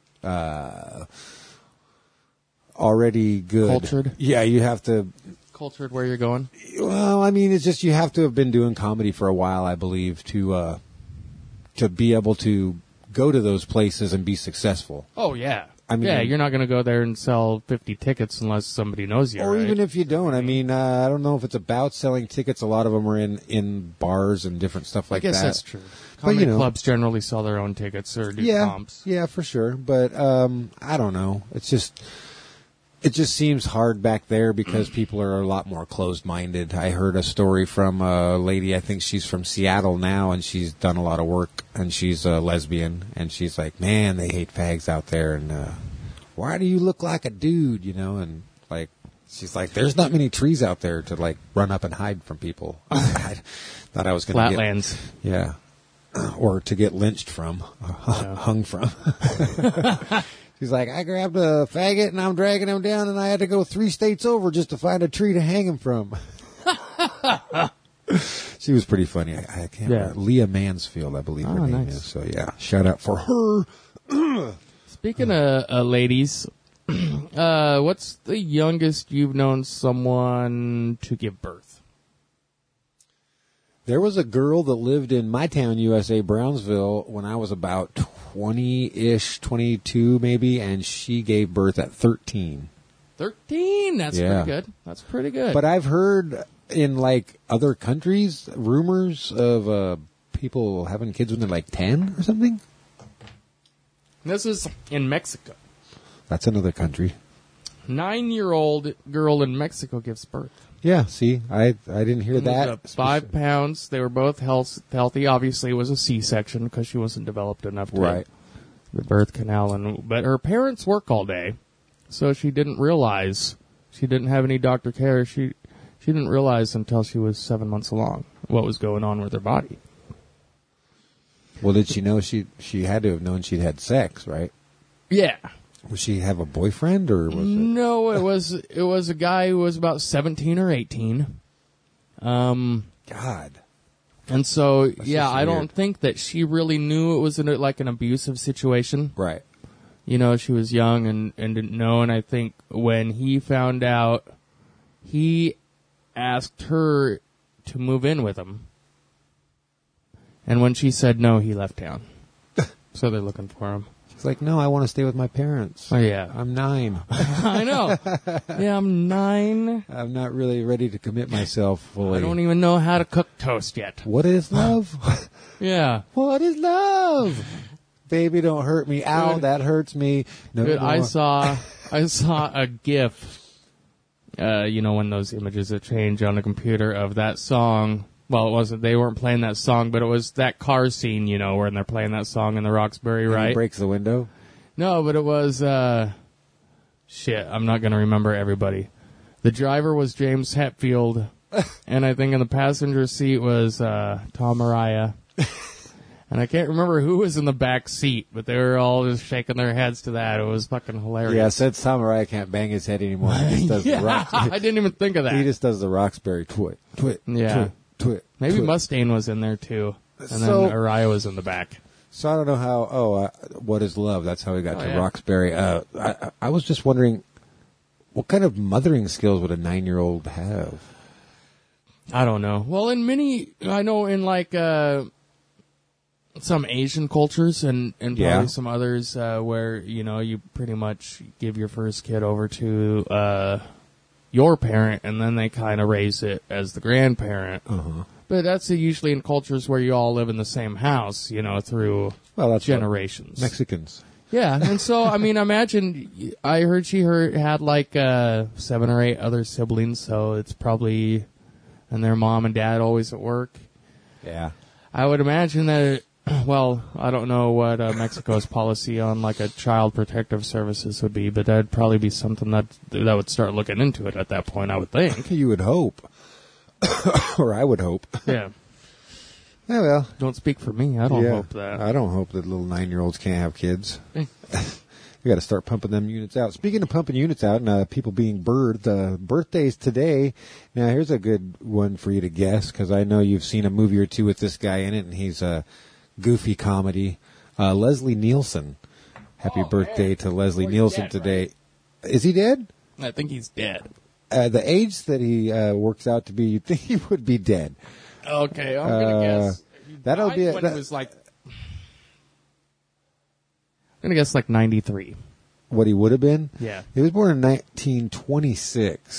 already good. Cultured. Yeah, you have to. Cultured where you're going? Well, I mean, it's just you have to have been doing comedy for a while, I believe, to be able to go to those places and be successful. Oh, yeah. I mean, you're not going to go there and sell 50 tickets unless somebody knows you, or right? even if you don't. I mean, I don't know if it's about selling tickets. A lot of them are in bars and different stuff like that. I guess that's true. Comedy clubs generally sell their own tickets or do comps. Yeah, for sure. But I don't know. It just seems hard back there because people are a lot more closed-minded. I heard a story from a lady, I think she's from Seattle now, and she's done a lot of work, and she's a lesbian, and she's like, man, they hate fags out there, and why do you look like a dude, and like, she's like, there's not many trees out there to like run up and hide from people. I thought I was going to Flatlands. Yeah. Or to get lynched from, hung from. She's like, I grabbed a faggot and I'm dragging him down, and I had to go 3 states over just to find a tree to hang him from. She was pretty funny. I can't remember. Leah Mansfield, I believe her name is. So, yeah, shout out for her. Speaking of ladies, what's the youngest you've known someone to give birth? There was a girl that lived in my town, USA, Brownsville, when I was about 20-ish, 22 maybe, and she gave birth at 13. 13? That's pretty good. That's pretty good. But I've heard in, like, other countries, rumors of people having kids when they're, like, 10 or something. This is in Mexico. That's another country. 9-year-old girl in Mexico gives birth. Yeah, see, I didn't hear that. 5 pounds. They were both healthy. Obviously, it was a C-section because she wasn't developed enough to the birth canal. But her parents work all day, so she didn't realize. She didn't have any doctor care. She didn't realize until she was 7 months along what was going on with her body. Well, did she know she had to have known she'd had sex, right? Yeah. Was she have a boyfriend, or was it? No, it was a guy who was about 17 or 18. God. And so, That's I don't think that she really knew it was like an abusive situation. Right. You know, she was young and didn't know, and I think when he found out, he asked her to move in with him. And when she said no, he left town. So they're looking for him. She's like, no, I want to stay with my parents. Oh, yeah. I'm 9. I know. Yeah, I'm 9. I'm not really ready to commit myself fully. I don't even know how to cook toast yet. What is love? Yeah. What is love? Baby, don't hurt me. Ow, Good. that hurts me. No, Good. no. I saw a GIF, when those images that change on the computer of that song. Well, it wasn't. They weren't playing that song, but it was that car scene, where they're playing that song in the Roxbury, And right? he breaks the window? No, but it was, shit, I'm not going to remember everybody. The driver was James Hetfield, and I think in the passenger seat was Tom Araya. And I can't remember who was in the back seat, but they were all just shaking their heads to that. It was fucking hilarious. Yeah, since Tom Araya can't bang his head anymore, he just does the I didn't even think of that. He just does the Roxbury twit, twit, Yeah. twit. Maybe twit. Mustaine was in there, too. And So- then Araya was in the back. So I don't know how. What is love? That's how we got to yeah. Roxbury. I was just wondering, what kind of mothering skills would a 9-year-old have? I don't know. Well, I know in like some Asian cultures and probably some others where, you pretty much give your first kid over to your parent and then they kind of raise it as the grandparent. Uh-huh. But that's usually in cultures where you all live in the same house, through That's generations. Mexicans. Yeah, and so, imagine, I heard she had like 7 or 8 other siblings, so it's probably, and their mom and dad always at work. Yeah. I would imagine that, I don't know what Mexico's policy on like a child protective services would be, but that'd probably be something that would start looking into it at that point, I would think. You would hope. Or I would hope. Yeah. Yeah, well. Don't speak for me. I don't hope that. I don't hope that little 9-year-olds can't have kids. We got to start pumping them units out. Speaking of pumping units out and people being birthed, birthdays today. Now, here's a good one for you to guess, because I know you've seen a movie or two with this guy in it, and he's a goofy comedy. Leslie Nielsen. Happy birthday to Leslie Nielsen dead, today. Right? Is he dead? I think he's dead. The age that he works out to be, you'd think he would be dead. Okay, I'm going to guess. That'll be when it was like... I'm going to guess like 93. What he would have been? Yeah. He was born in 1926,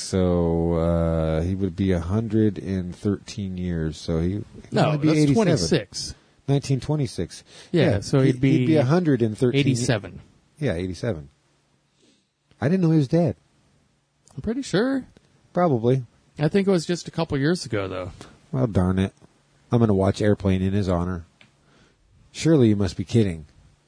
so he would be 113 years. So he'd No, be that's 87. 26. 1926. Yeah, so he'd be 113. 87. Yeah, 87. I didn't know he was dead. I'm pretty sure. Probably. I think it was just a couple years ago, though. Well, darn it. I'm going to watch Airplane in his honor. Surely you must be kidding.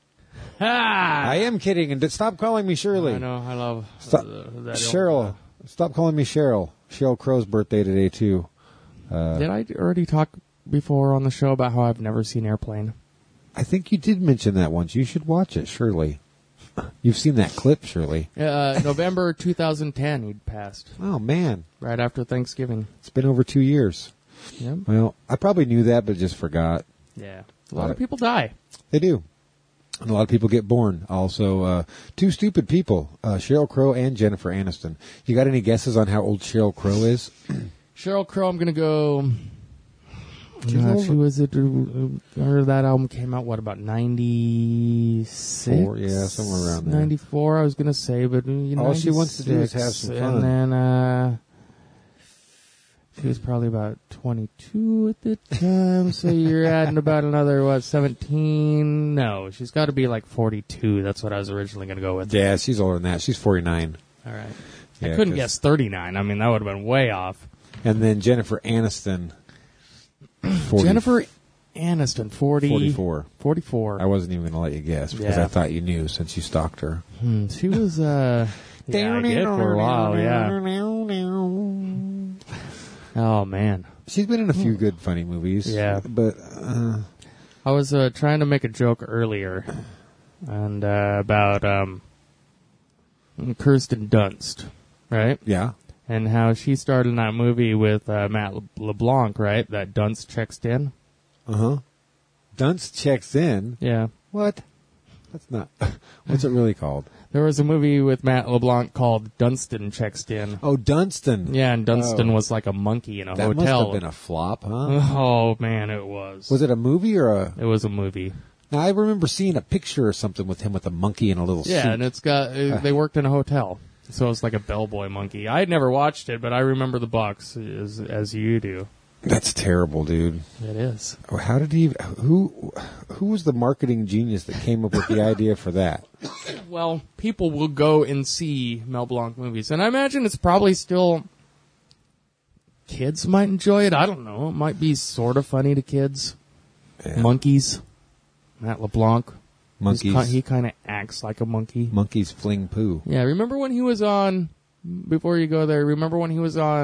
I am kidding, and stop calling me Shirley. I know, I love Stop. that. Cheryl. Stop calling me Cheryl. Cheryl Crow's birthday today, too. Did I already talk before on the show about how I've never seen Airplane? I think you did mention that once. You should watch it, surely. You've seen that clip, surely. November 2010, he'd passed. Oh, man. Right after Thanksgiving. It's been over 2 years. Yep. Well, I probably knew that, but just forgot. Yeah. A lot of people die. They do. And a lot of people get born. Also, two stupid people, Sheryl Crow and Jennifer Aniston. You got any guesses on how old Sheryl Crow is? Sheryl Crow, I'm going to go... she was that album came out, about 96? Yeah, somewhere around there. 94, I was going to say, but all she wants to do is have some fun. And then she was probably about 22 at the time, so you're adding about another, 17? No, she's got to be like 42. That's what I was originally going to go with. Yeah, she's older than that. She's 49. All right. Yeah, I couldn't guess 39. I mean, that would have been way off. And then Jennifer Aniston... 40. Jennifer Aniston, 44. 44. I wasn't even going to let you guess because I thought you knew since you stalked her. She was, yeah, I did for a while, yeah. Oh, man. She's been in a few good, funny movies. Yeah. But, I was trying to make a joke earlier and about Kirsten Dunst, right? yeah. And how she started in that movie with Matt LeBlanc, right? That Dunst checks in. Uh-huh. Dunst checks in? Yeah. What? That's not... What's it really called? There was a movie with Matt LeBlanc called Dunstan Checks In. Oh, Dunstan. Yeah, and Dunstan was like a monkey in a that hotel. That must have been a flop, huh? Oh, man, it was. Was it a movie or a... It was a movie. Now, I remember seeing a picture or something with him with a monkey in a little suit. Yeah, and it's got... they worked in a hotel. So it's like a bellboy monkey. I had never watched it, but I remember the box as you do. That's terrible, dude. It is. How did he... Who was the marketing genius that came up with the idea for that? Well, people will go and see Mel Blanc movies. And I imagine it's probably still... Kids might enjoy it. I don't know. It might be sort of funny to kids. Yeah. Monkeys. Matt LeBlanc. Monkeys. He kind of acts like a monkey. Monkeys fling poo. Yeah, remember when he was on... Before you go there, remember when he was on...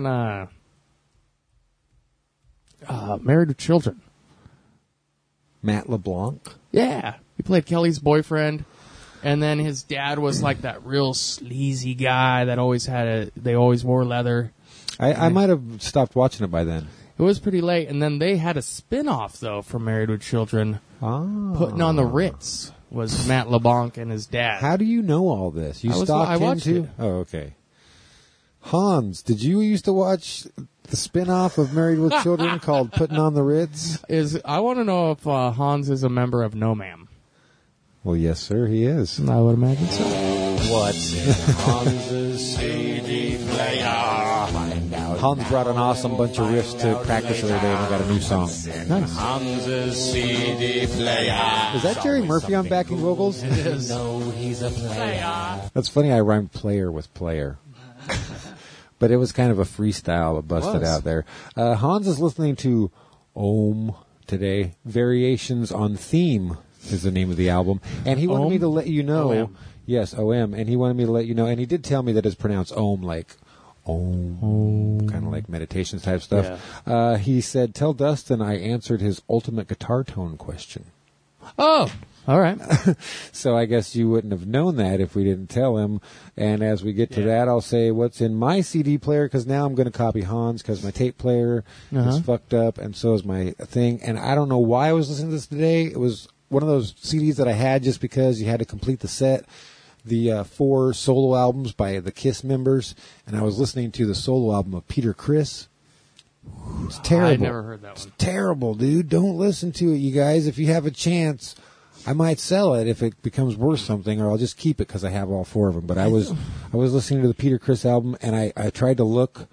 Married with Children. Matt LeBlanc? Yeah. He played Kelly's boyfriend. And then his dad was like that real sleazy guy that always they always wore leather. I might have stopped watching it by then. It was pretty late. And then they had a spin-off, though, from Married with Children. Oh. Putting on the Ritz was Matt LeBlanc and his dad. How do you know all this? You stalked him watched too? It. Oh, okay. Hans, did you used to watch the spin-off of Married with Children called Putting on the Ritz? I want to know if Hans is a member of No Ma'am. Well, yes, sir, he is. I would imagine so. What's in Hans's CD player? Find out. Hans brought an awesome bunch of riffs to practice the other day and we got a new song. Nice. Hans's CD player. Is that Jerry Murphy on backing vocals? It is. He's a player. That's funny, I rhymed player with player. But it was kind of a freestyle that busted out there. Hans is listening to Om today. Variations on Theme is the name of the album. And he wanted me to let you know. O-M. Yes, O-M. And he wanted me to let you know. And he did tell me that it's pronounced Om, like Om. Kind of like meditation type stuff. Yeah. He said, tell Dustin I answered his ultimate guitar tone question. Oh, all right. So I guess you wouldn't have known that if we didn't tell him. And as we get to that, I'll say what's in my CD player, because now I'm going to copy Hans, because my tape player is fucked up, and so is my thing. And I don't know why I was listening to this today. It was one of those CDs that I had just because you had to complete the set. The 4 solo albums by the Kiss members, and I was listening to the solo album of Peter Criss. It's terrible. I never heard that one. It's terrible, dude. Don't listen to it, you guys. If you have a chance, I might sell it if it becomes worth something, or I'll just keep it because I have all 4 of them. But I was listening to the Peter Criss album, and I tried to look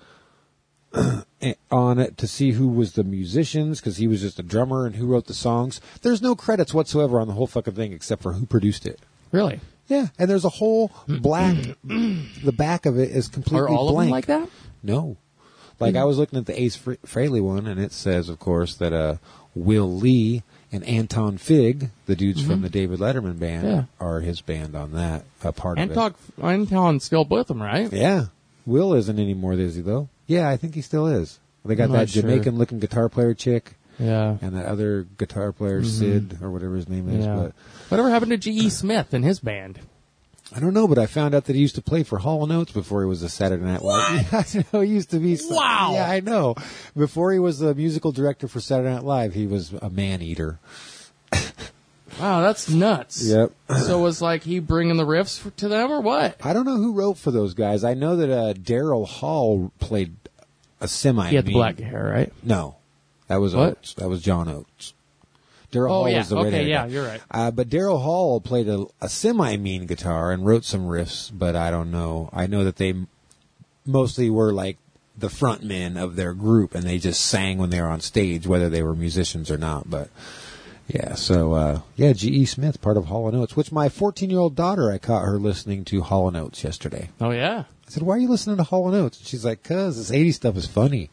on it to see who was the musicians, because he was just a drummer, and who wrote the songs. There's no credits whatsoever on the whole fucking thing except for who produced it. Really? Yeah, and there's a whole black. The back of it is completely Are all blank. of them like that? No. Like, I was looking at the Ace Frehley one, and it says, of course, that Will Lee and Anton Fig, the dudes from the David Letterman band, are his band on that part of it. Anton's still with them, right? Yeah. Will isn't anymore, is he, though? Yeah, I think he still is. They got I'm that not sure. Jamaican-looking guitar player chick. Yeah. And that other guitar player, Sid, or whatever his name is. Yeah. But Whatever happened to G.E. Smith and his band? I don't know, but I found out that he used to play for Hall & Oates before he was a Saturday Night Live. Yeah, I know, he used to be. Wow. Yeah, I know. Before he was the musical director for Saturday Night Live, he was a man-eater. Wow, that's nuts. Yep. So was like he bringing the riffs to them or what? I don't know who wrote for those guys. I know that Daryl Hall played a semi. He had the black hair, right? No, that was What? Oates. That was John Oates. Daryl Hall yeah. was the Okay, redheaded yeah, guy. you're right. But Daryl Hall played a semi-mean guitar and wrote some riffs, but I don't know. I know that they mostly were like the front men of their group, and they just sang when they were on stage, whether they were musicians or not. But yeah, so G.E. Smith, part of Hall & Oates, which my 14-year-old daughter, I caught her listening to Hall & Oates yesterday. Oh yeah. I said, "Why are you listening to Hall & Oates?" And she's like, "'Cause this 80s stuff is funny."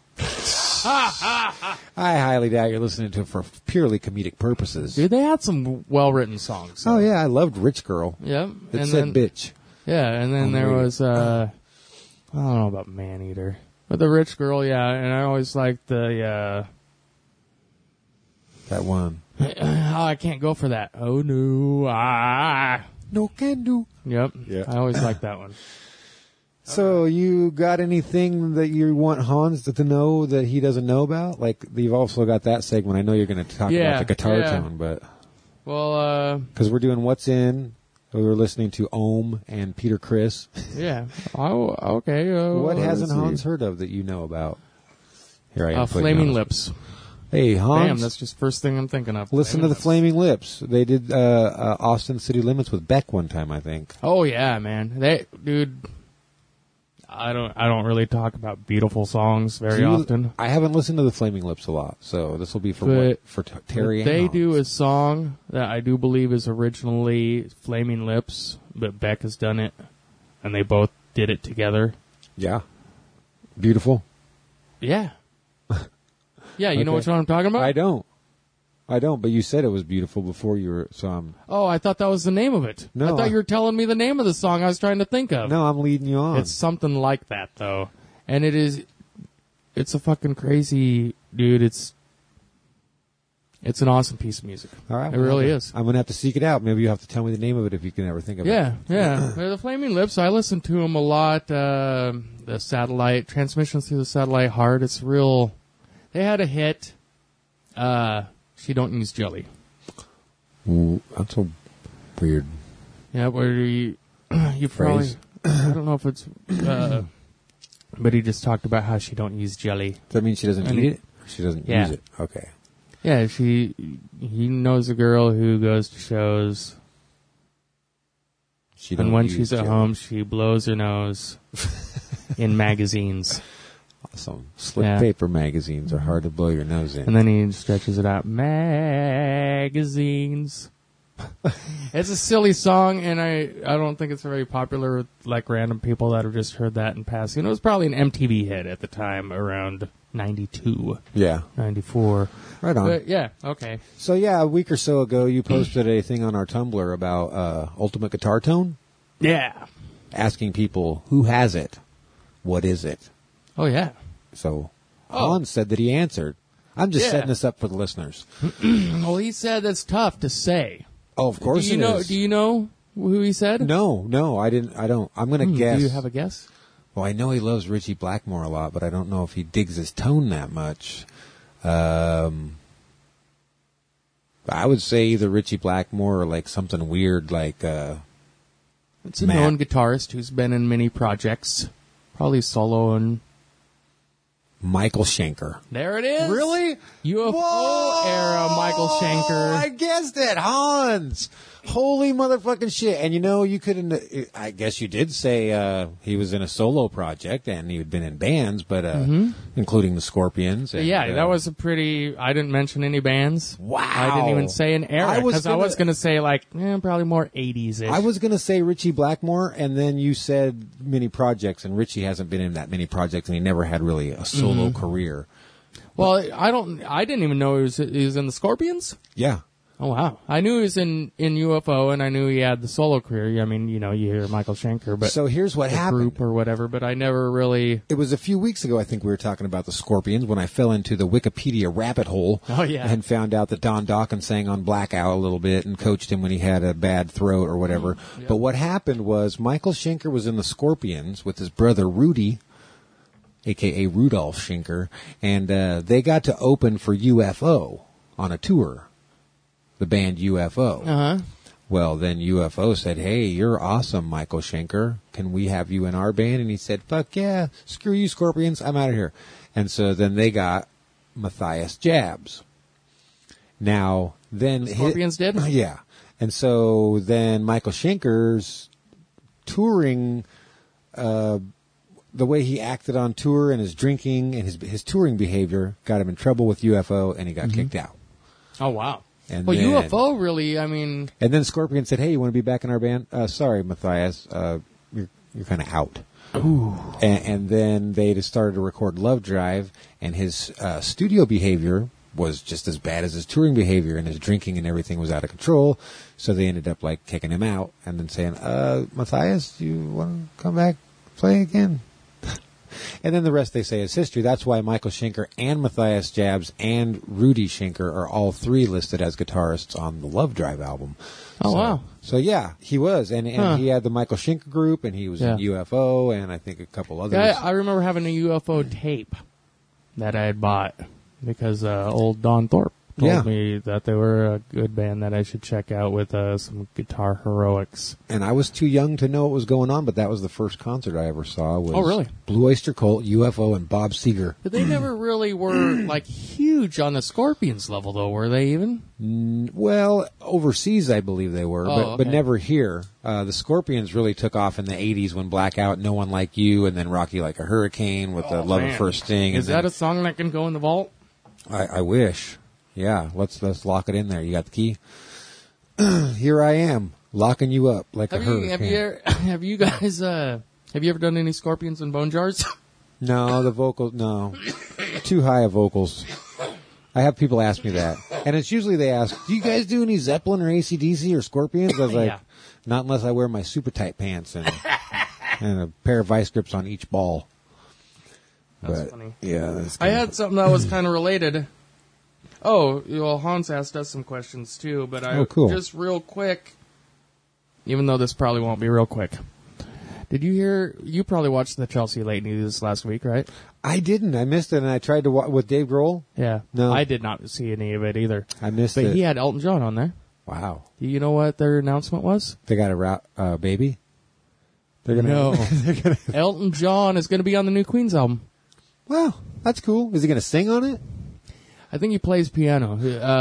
I highly doubt you're listening to it for purely comedic purposes. Dude, they had some well-written songs. Oh yeah, I loved Rich Girl. Yep. It And said then, bitch. yeah, and then on there radio. was I don't know about Maneater. But the rich girl, yeah, and I always liked the That one. oh, I can't go for that. Oh no. No can do. Yep. Yeah. I always liked that one. So you got anything that you want Hans to know that he doesn't know about? Like, you've also got that segment. I know you're going to talk Yeah, about the guitar yeah. tone, but Well, because we're doing What's In. We were listening to Ohm and Peter Criss. yeah. Oh, okay. What let's hasn't see. Hans heard of that you know about? Here I am. putting Flaming you on the- Lips. Hey, Hans. Damn, that's just first thing I'm thinking of. Listen to the Flaming Lips. They did Austin City Limits with Beck one time, I think. Oh yeah, man. Dude. I don't really talk about beautiful songs very often. I haven't listened to the Flaming Lips a lot, so this will be for But- Terry. They and do Hans. a song that I do believe is originally Flaming Lips, but Beck has done it, and they both did it together. Yeah, beautiful. Yeah. Yeah, you know Okay. which one I'm talking about? I don't. But you said it was beautiful before you were. So I'm. Oh, I thought that was the name of it. No, I thought I- you were telling me the name of the song I was trying to think of. No, I'm leading you on. It's something like that, though. And it's a fucking crazy, dude. It's an awesome piece of music. All right, It really well, is. I'm gonna have to seek it out. Maybe you have to tell me the name of it if you can ever think of it. Yeah. The Flaming Lips, I listen to them a lot. The satellite, Transmissions Through the Satellite Heart, it's real. They had a hit, She Don't Use Jelly. Ooh, that's so weird. Yeah, where you probably, Phrase. I don't know if it's, but he just talked about how she don't use jelly. Does that mean she doesn't And eat he- it? She doesn't Yeah. use it. Okay. Yeah, he knows a girl who goes to shows, She and don't when use she's at jelly. home, she blows her nose in magazines. Awesome. Slip Yeah. paper magazines are hard to blow your nose in. And then he stretches it out. Magazines. It's a silly song, and I don't think it's very popular with like random people that have just heard that in passing. It was probably an MTV hit at the time, around 92, Yeah. 94. Right on. But yeah, okay. So yeah, a week or so ago, you posted a thing on our Tumblr about Ultimate Guitar Tone, Yeah. asking people who has it, what is it. Oh yeah. So Oh. Hans said that he answered. I'm just Yeah. setting this up for the listeners. Well, he said that's tough to say. Oh, of course Do you it know? is. Do you know who he said? No, I didn't. I don't. I'm gonna guess. Do you have a guess? Well, I know he loves Richie Blackmore a lot, but I don't know if he digs his tone that much. I would say either Richie Blackmore or like something weird like It's a Matt. known guitarist who's been in many projects, probably solo and. Michael Schenker. There it is. Really? UFO era Michael Schenker. I guessed it, Hans. Holy motherfucking shit. And you know, you couldn't, I guess you did say he was in a solo project and he had been in bands, but including the Scorpions. And, Yeah, that was a pretty. I didn't mention any bands. Wow. I didn't even say an era I was because I was gonna- going to say like probably more 80s ish. I was going to say Richie Blackmore, and then you said many projects, and Richie hasn't been in that many projects, and he never had really a solo career. Well, I didn't even know he was in the Scorpions. Yeah. Oh, wow. I knew he was in UFO, and I knew he had the solo career. I mean, you hear Michael Schenker, but So here's what the happened. group or whatever, but I never really... It was a few weeks ago, I think we were talking about the Scorpions, when I fell into the Wikipedia rabbit hole. Oh, yeah. And found out that Don Dokken sang on Blackout a little bit and coached him when he had a bad throat or whatever. Yeah. But what happened was Michael Schenker was in the Scorpions with his brother Rudy, a.k.a. Rudolph Schenker, and they got to open for UFO on a tour, the band UFO. Uh-huh. Well, then UFO said, hey, you're awesome, Michael Schenker. Can we have you in our band? And he said, fuck yeah, screw you, Scorpions, I'm out of here. And so then they got Matthias Jabs. Now, then... The Scorpions did? Yeah. And so then Michael Schenker's touring... the way he acted on tour and his drinking and his touring behavior got him in trouble with UFO, and he got kicked out. Oh, wow. And Well, then- UFO really, I mean... And then Scorpion said, hey, you want to be back in our band? Sorry, Matthias, you're kind of out. Ooh. And then they just started to record Love Drive, and his studio behavior was just as bad as his touring behavior, and his drinking and everything was out of control. So they ended up like kicking him out and then saying, Matthias, do you want to come back, play again? And then the rest they say is history. That's why Michael Schenker and Matthias Jabs and Rudy Schenker are all three listed as guitarists on the Love Drive album. Oh, wow. So yeah, he was. And Huh. he had the Michael Schenker group, and he was in UFO, and I think a couple others. I remember having a UFO tape that I had bought because old Don Thorpe told me that they were a good band that I should check out with some guitar heroics. And I was too young to know what was going on, but that was the first concert I ever saw. Was Oh, really? Blue Oyster Cult, UFO, and Bob Seger. But they never really were, like, huge on the Scorpions level, though, were they even? Well, overseas I believe they were, Oh, but okay. never here. The Scorpions really took off in the 80s when Blackout, No One Like You, and then Rocky Like a Hurricane with the Love at Man. First Sting. Is that a song that can go in the vault? I wish. Yeah, let's lock it in there. You got the key? Here I am, locking you up like a hurricane. Have you guys, have you ever done any Scorpions and Bone Jars? No, the vocals, no. Too high of vocals. I have people ask me that. And it's usually they ask, do you guys do any Zeppelin or AC/DC or Scorpions? I was like, Yeah. not unless I wear my super tight pants and a pair of vice grips on each ball. That's funny. Yeah, that's I had something that was kind of related. Oh, well, Hans asked us some questions too, but Oh, cool. just real quick, even though this probably won't be real quick. Did you hear? You probably watched the Chelsea Late News last week, right? I didn't. I missed it, and I tried to with Dave Grohl. Yeah. No. I did not see any of it either. I missed But it. he had Elton John on there. Wow. Do you know what their announcement was? They got a baby? They're gonna No. Elton John is going to be on the new Queens album. Wow, that's cool. Is he going to sing on it? I think he plays piano.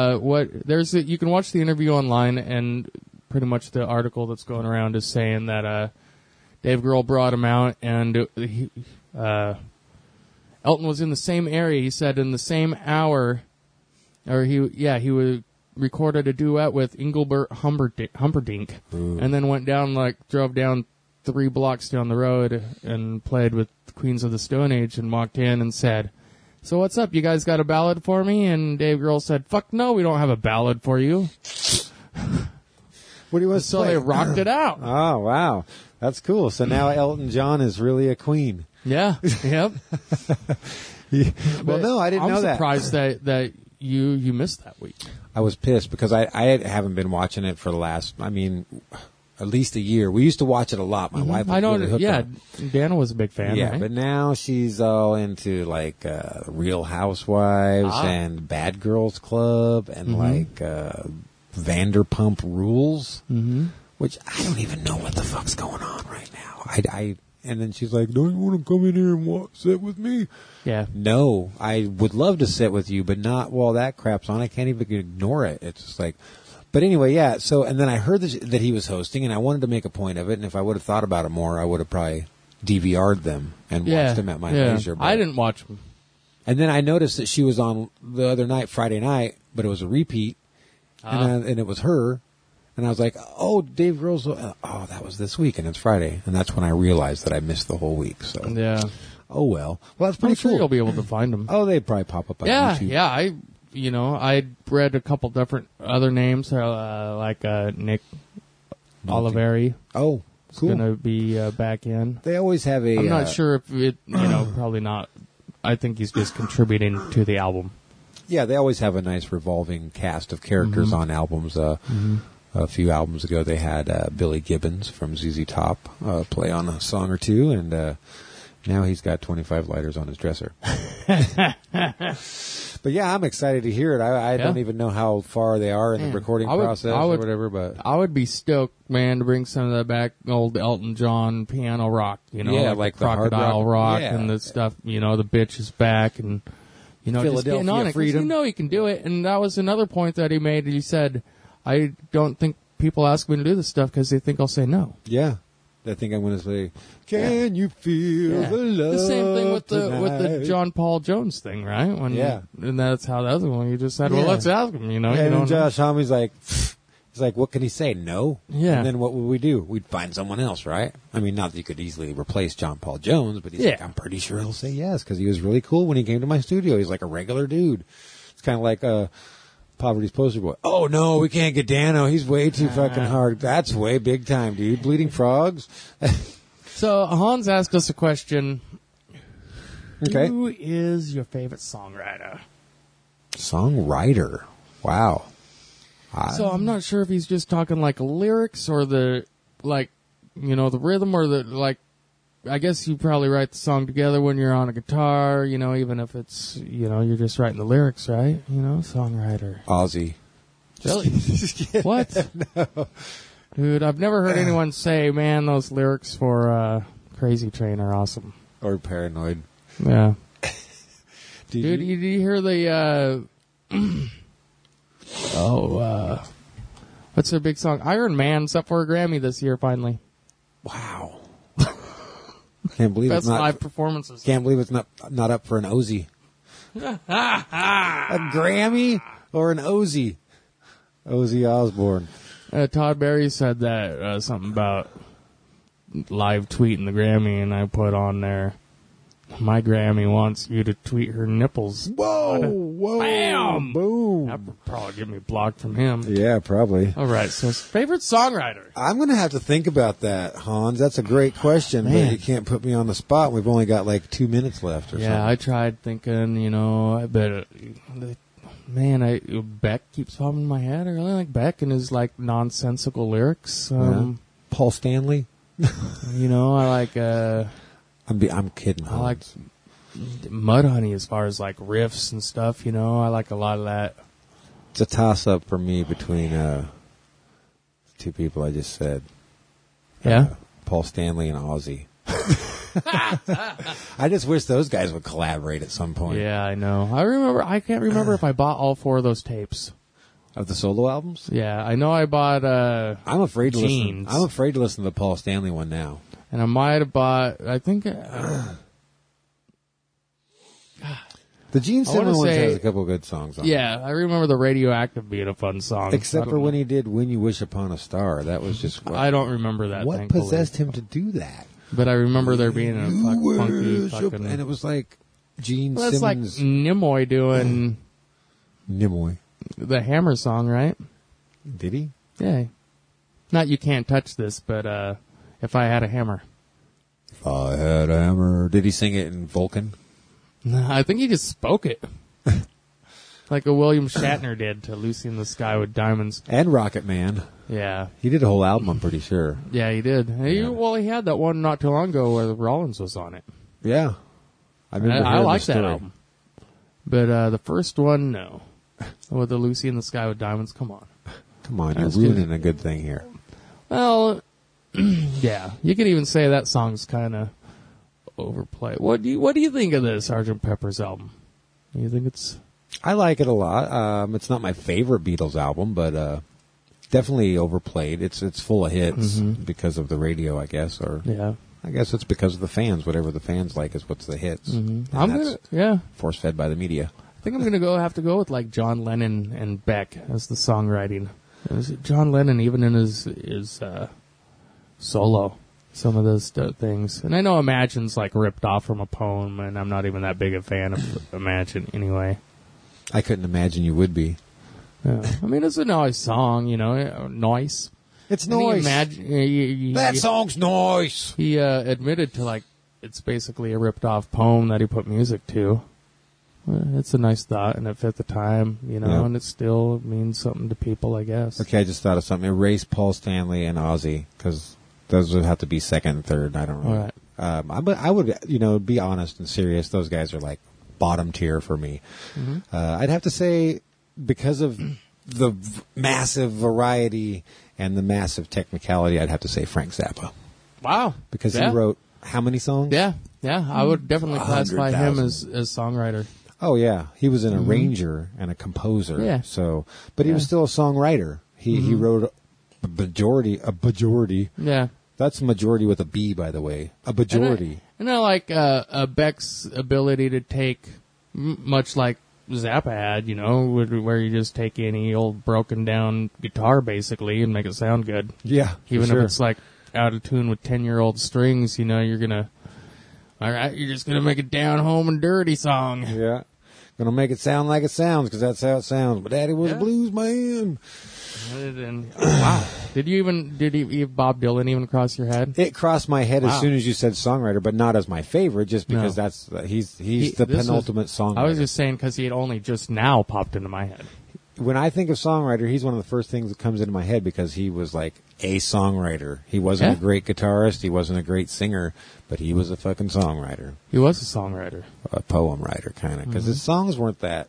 You can watch the interview online, and pretty much the article that's going around is saying that Dave Grohl brought him out, and Elton was in the same area. He said in the same hour, or he recorded a duet with Engelbert Humperdinck, and then drove down 3 blocks down the road and played with Queens of the Stone Age, and walked in and said, "So what's up? You guys got a ballad for me?" And Dave Grohl said, "Fuck no, we don't have a ballad for you." What do you want to So play? they rocked it out. Oh, wow. That's cool. So now Elton John is really a queen. Yeah. Yep. Well, no, I didn't know I'm that. surprised that you missed that week. I was pissed because I haven't been watching it for the last, at least a year. We used to watch it a lot. My wife was I know. really hooked Yeah, on it. Dana was a big fan. Yeah, right? but now she's all into like Real Housewives and Bad Girls Club and like Vanderpump Rules, which I don't even know what the fuck's going on right now. And then she's like, "Don't you want to come in here and sit with me?" Yeah. No, I would love to sit with you, but not while that crap's on. I can't even ignore it. It's just like, but anyway, yeah. So, and then I heard that he was hosting, and I wanted to make a point of it. And if I would have thought about it more, I would have probably DVR'd them and watched them at my leisure. But, I didn't watch them. and then I noticed that she was on the other night, Friday night, but it was a repeat, and it was her. And I was like, "Oh, Dave Grohl's. Oh, that was this week, and it's Friday." And that's when I realized that I missed the whole week. So, Yeah. oh well. Well, that's I'm pretty sure cool. you'll be able to find them. Oh, they probably pop up on yeah. YouTube. Yeah. I read a couple different other names, like Nick Oliveri. Oh, cool. Going to be back in. They always have a... I'm not sure if it, probably not. I think he's just contributing to the album. Yeah, they always have a nice revolving cast of characters on albums. A few albums ago, they had Billy Gibbons from ZZ Top play on a song or two, and now he's got 25 lighters on his dresser. But yeah, I'm excited to hear it. I don't even know how far they are in the recording process or whatever, but I would be stoked, man, to bring some of that back, old Elton John piano rock, like the hard Crocodile rock yeah. and the stuff, the bitch is back and, just getting on it. 'Cause he can do it. And that was another point that he made. He said, I don't think people ask me to do this stuff because they think I'll say no. Yeah. I think I'm going to say, "Can you feel the love?" The same thing with the tonight? John Paul Jones thing, right? And that's how the other one. You just said, "Well, let's ask him." And Josh Homme's like, he's like, "What can he say? No." Yeah. And then what would we do? We'd find someone else, right? I mean, not that you could easily replace John Paul Jones, but he's like, I'm pretty sure he'll say yes because he was really cool when he came to my studio. He's like a regular dude. It's kind of like Poverty's Poster Boy. Oh, no, we can't get Dano. He's way too fucking hard. That's way big time, dude. Bleeding Frogs. So Hans asked us a question. Okay. Who is your favorite songwriter? Songwriter. Wow. So I'm not sure if he's just talking like lyrics or the rhythm or I guess you probably write the song together when you're on a guitar, even if it's, you're just writing the lyrics, right? Songwriter. Ozzy. Really? What? No. Dude, I've never heard anyone say, man, those lyrics for Crazy Train are awesome. Or Paranoid. Yeah. Dude, did you hear the, what's their big song? Iron Man's up for a Grammy this year, finally. Wow. Can't believe Best it's not live performances. Can't believe it's not up for an Ozzy. A Grammy or an Ozzy? Ozzy Osbourne. Todd Berry said that something about live tweeting the Grammy, and I put on there, my Grammy wants you to tweet her nipples. Whoa, bam, boom. That would probably get me blocked from him. Yeah, probably. All right, so his favorite songwriter. I'm going to have to think about that, Hans. That's a great question, but you can't put me on the spot. We've only got like 2 minutes left or something. Yeah, I tried thinking, I bet, Beck keeps popping in my head. I really like Beck and his like nonsensical lyrics. Paul Stanley. I like, I'm kidding. I like Mudhoney as far as like riffs and stuff, I like a lot of that. It's a toss-up for me between two people I just said. Yeah? Paul Stanley and Ozzy. I just wish those guys would collaborate at some point. Yeah, I know. I can't remember if I bought all 4 of those tapes. Of the solo albums? Yeah, I know I bought I'm afraid to Jeans. listen. I'm afraid to listen to the Paul Stanley one now. And I might have bought, I think... The Gene Simmons one has a couple of good songs on it. Yeah, I remember the Radioactive being a fun song. Except for when he did When You Wish Upon a Star. That was just... I don't remember that, What thankfully. possessed him to do that? But I remember there being a funky fucking... And it was like Gene Well, that's like Simmons... Nimoy doing Nimoy. the Hammer song, right? Did he? Yeah. Not You Can't Touch This, but If I Had a Hammer. If I had a hammer... Did he sing it in Vulcan? No, I think he just spoke it. Like a William Shatner did to Lucy in the Sky with Diamonds. And Rocket Man. Yeah. He did a whole album, I'm pretty sure. Yeah, he did. He had that one not too long ago where Rollins was on it. Yeah. I like that album. But the first one, no. With the Lucy in the Sky with Diamonds, come on. Come on, you're ruining a good thing here. Well, yeah. You could even say that song's kind of overplayed. What do you think of the Sgt. Pepper's album? Do you think it's... I like it a lot. It's not my favorite Beatles album, but definitely overplayed. It's full of hits because of the radio, I guess, or I guess it's because of the fans. Whatever the fans like is what's the hits. Mm-hmm. I'm gonna force fed by the media. I think I'm gonna have to go with like John Lennon and Beck as the songwriting. John Lennon, even in his solo, some of those things, and I know Imagine's like ripped off from a poem, and I'm not even that big a fan of Imagine anyway. I couldn't imagine you would be. Yeah. I mean, it's a nice song, nice. It's And nice. That song's nice. He admitted to, like, it's basically a ripped-off poem that he put music to. It's a nice thought, and it fit the time, Yeah. and it still means something to people, I guess. Okay, I just thought of something. Erase Paul Stanley and Ozzy, because those would have to be second and third. I don't know. All right. I would, be honest and serious. Those guys are like bottom tier for me. Mm-hmm. I'd have to say, because of the massive variety and the massive technicality, I'd have to say Frank Zappa. Wow. Because Yeah. he wrote how many songs? Yeah, I would definitely classify him 100,000. as songwriter. Oh yeah, he was an arranger and a composer. Yeah. So, but he was still a songwriter. He wrote a majority. Yeah. That's majority with a B, by the way. A majority. And I like Beck's ability to take, much like Zappa had, where you just take any old broken down guitar basically and make it sound good. Yeah, Even for if sure. it's like out of tune with 10-year-old strings, you're gonna, all right, you're just gonna make a down home and dirty song. Yeah. Gonna make it sound like it sounds, because that's how it sounds. But Daddy was a blues man. And, wow. Did Bob Dylan even cross your head? It crossed my head Wow. as soon as you said songwriter, but not as my favorite, just because No. that's he's the this penultimate songwriter. I was just saying because he had only just now popped into my head. When I think of songwriter, he's one of the first things that comes into my head, because he was like a songwriter. He wasn't Yeah. a great guitarist, he wasn't a great singer, but he was a fucking songwriter, He was a songwriter. a poem writer, kind of, because his songs weren't that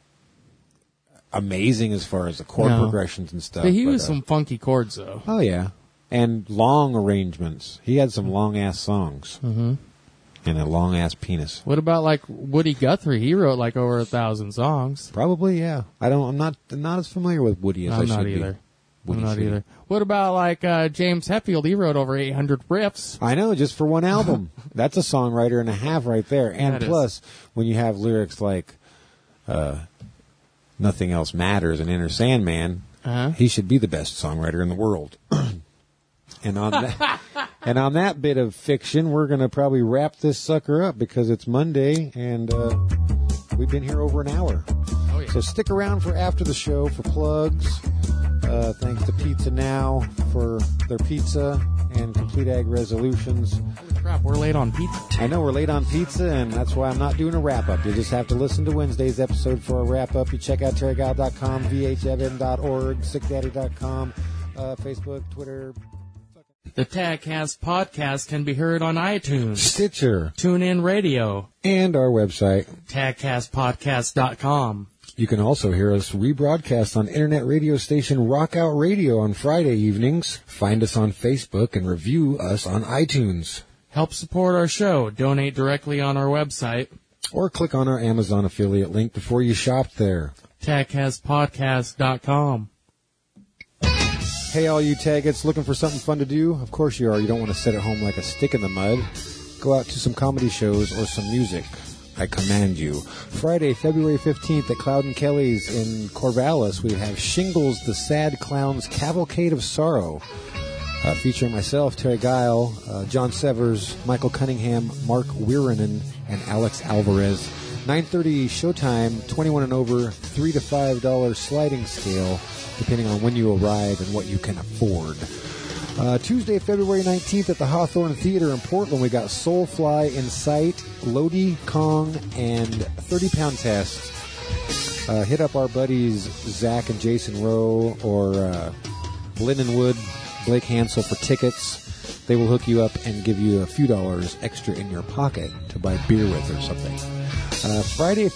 amazing as far as the chord No. progressions and stuff. But he but, was some funky chords, though. Oh yeah, and long arrangements. He had some long ass songs, and a long ass penis. What about like Woody Guthrie? He wrote like over 1,000 songs. Probably, yeah. I'm not as familiar with Woody as I I'm should not be. either. Woody I'm not should. either. What about like James Hetfield? He wrote over 800 riffs. I know, just for one album. That's a songwriter and a half right there. And That is. plus, when you have lyrics like Nothing Else Matters and Inner Sandman, he should be the best songwriter in the world. And on that bit of fiction, we're going to probably wrap this sucker up, because it's Monday and we've been here over an hour. Oh, yeah. So stick around for after the show for plugs. Thanks to Pizza Now for their pizza and Complete Ag Resolutions. Holy crap, we're late on pizza. I know we're late on pizza, and that's why I'm not doing a wrap-up. You just have to listen to Wednesday's episode for a wrap-up. You check out terryguile.com, vheaven.org, sickdaddy.com, Facebook, Twitter, The TagCast podcast can be heard on iTunes, Stitcher, TuneIn Radio, and our website. tagcastpodcast.com. You can also hear us rebroadcast on internet radio station Rockout Radio on Friday evenings. Find us on Facebook and review us on iTunes. Help support our show. Donate directly on our website, Or click on our Amazon affiliate link before you shop there. tagcastpodcast.com. Hey, all you taggets looking for something fun to do? Of course you are. You don't want to sit at home like a stick in the mud. Go out to some comedy shows or some music. I command you. Friday, February 15th at Cloud and Kelly's in Corvallis, we have Shingles, the Sad Clown's Cavalcade of Sorrow, featuring myself, Terry Guile, John Severs, Michael Cunningham, Mark Wierinen, and Alex Alvarez. 9:30 showtime, 21 and over, $3 to $5 sliding scale, depending on when you arrive and what you can afford. Tuesday, February 19th at the Hawthorne Theater in Portland, we got Soulfly in Sight, Lodi, Kong, and 30-Pound Test. Hit up our buddies Zach and Jason Rowe or Lindenwood, Blake Hansel for tickets. They will hook you up and give you a few dollars extra in your pocket to buy beer with or something. February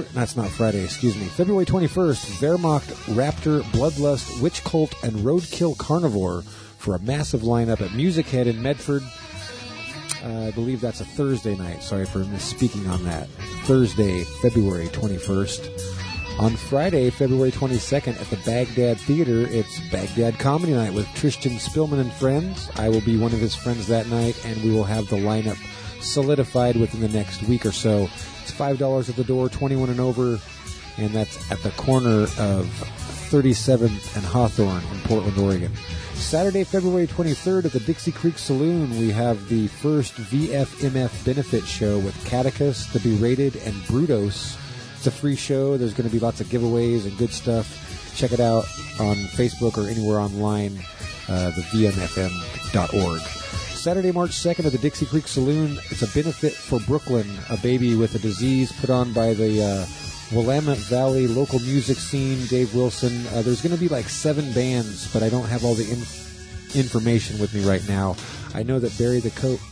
21st, Wehrmacht, Raptor, Bloodlust, Witch Cult, and Roadkill Carnivore for a massive lineup at Music Head in Medford. I believe that's a Thursday night. Sorry for misspeaking on that. Thursday, February 21st. On Friday, February 22nd at the Baghdad Theater, it's Baghdad Comedy Night with Tristan Spillman and friends. I will be one of his friends that night, and we will have the lineup solidified within the next week or so. It's $5 at the door, 21 and over, and that's at the corner of 37th and Hawthorne in Portland, Oregon. Saturday, February 23rd at the Dixie Creek Saloon, we have the first VFMF benefit show with Catechus, The Berated, and Brutos. It's a free show. There's going to be lots of giveaways and good stuff. Check it out on Facebook or anywhere online, the VMFM.org. Saturday, March 2nd at the Dixie Creek Saloon. It's a benefit for Brooklyn, a baby with a disease, put on by the Willamette Valley local music scene, Dave Wilson. There's going to be like 7 bands, but I don't have all the information with me right now. I know that Barry the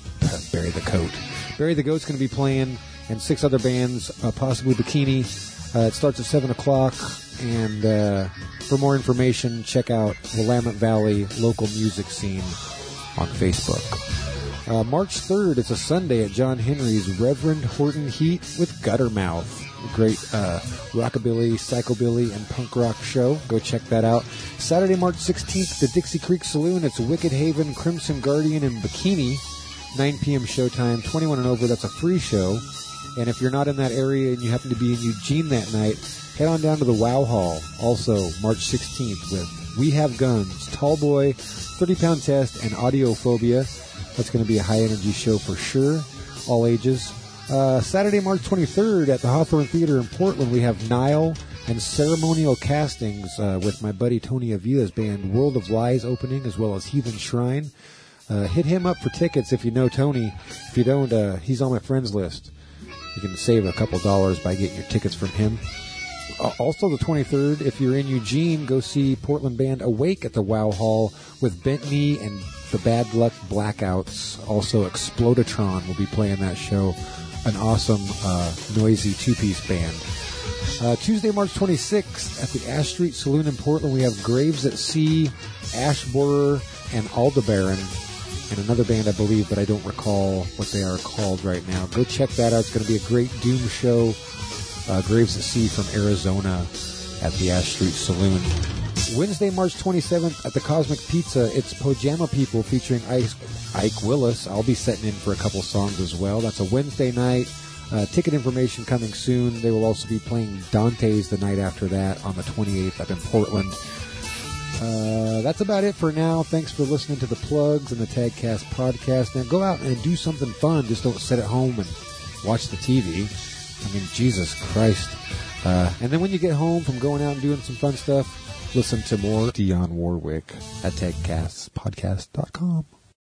Goat's going to be playing, and 6 other bands, possibly Bikini. It starts at 7 o'clock, and for more information, check out Willamette Valley local music scene on Facebook. March 3rd, it's a Sunday at John Henry's Reverend Horton Heat with Guttermouth. A great rockabilly, psychobilly, and punk rock show. Go check that out. Saturday, March 16th, the Dixie Creek Saloon. It's Wicked Haven, Crimson Guardian, and Bikini. 9 p.m. showtime. 21 and over. That's a free show. And if you're not in that area and you happen to be in Eugene that night, head on down to the Wow Hall. Also, March 16th with We Have Guns, Tallboy, 30-Pound Test, and Audiophobia. That's going to be a high-energy show for sure. All ages. Saturday, March 23rd at the Hawthorne Theater in Portland, we have Nile and Ceremonial Castings with my buddy Tony Avila's band World of Lies opening, as well as Heathen Shrine. Hit him up for tickets if you know Tony. If you don't, he's on my friends list. You can save a couple dollars by getting your tickets from him. Also the 23rd, if you're in Eugene, go see Portland band Awake at the Wow Hall with Bent Knee and the Bad Luck Blackouts. Also Explodatron will be playing that show. An awesome, noisy 2-piece band. Tuesday, March 26th, at the Ash Street Saloon in Portland, we have Graves at Sea, Ash Borer, and Aldebaran, and another band, I believe, but I don't recall what they are called right now. Go check that out. It's going to be a great doom show. Graves at Sea from Arizona at the Ash Street Saloon. Wednesday, March 27th, at the Cosmic Pizza, it's Pojama People featuring Ike Willis. I'll be setting in for a couple songs as well. That's a Wednesday night. Ticket information coming soon. They will also be playing Dante's the night after that on the 28th up in Portland. That's about it for now. Thanks for listening to the plugs and the Tagcast podcast. Now go out and do something fun. Just don't sit at home and watch the TV. I mean, Jesus Christ. And then when you get home from going out and doing some fun stuff, listen to more Dionne Warwick at tagcastpodcast.com.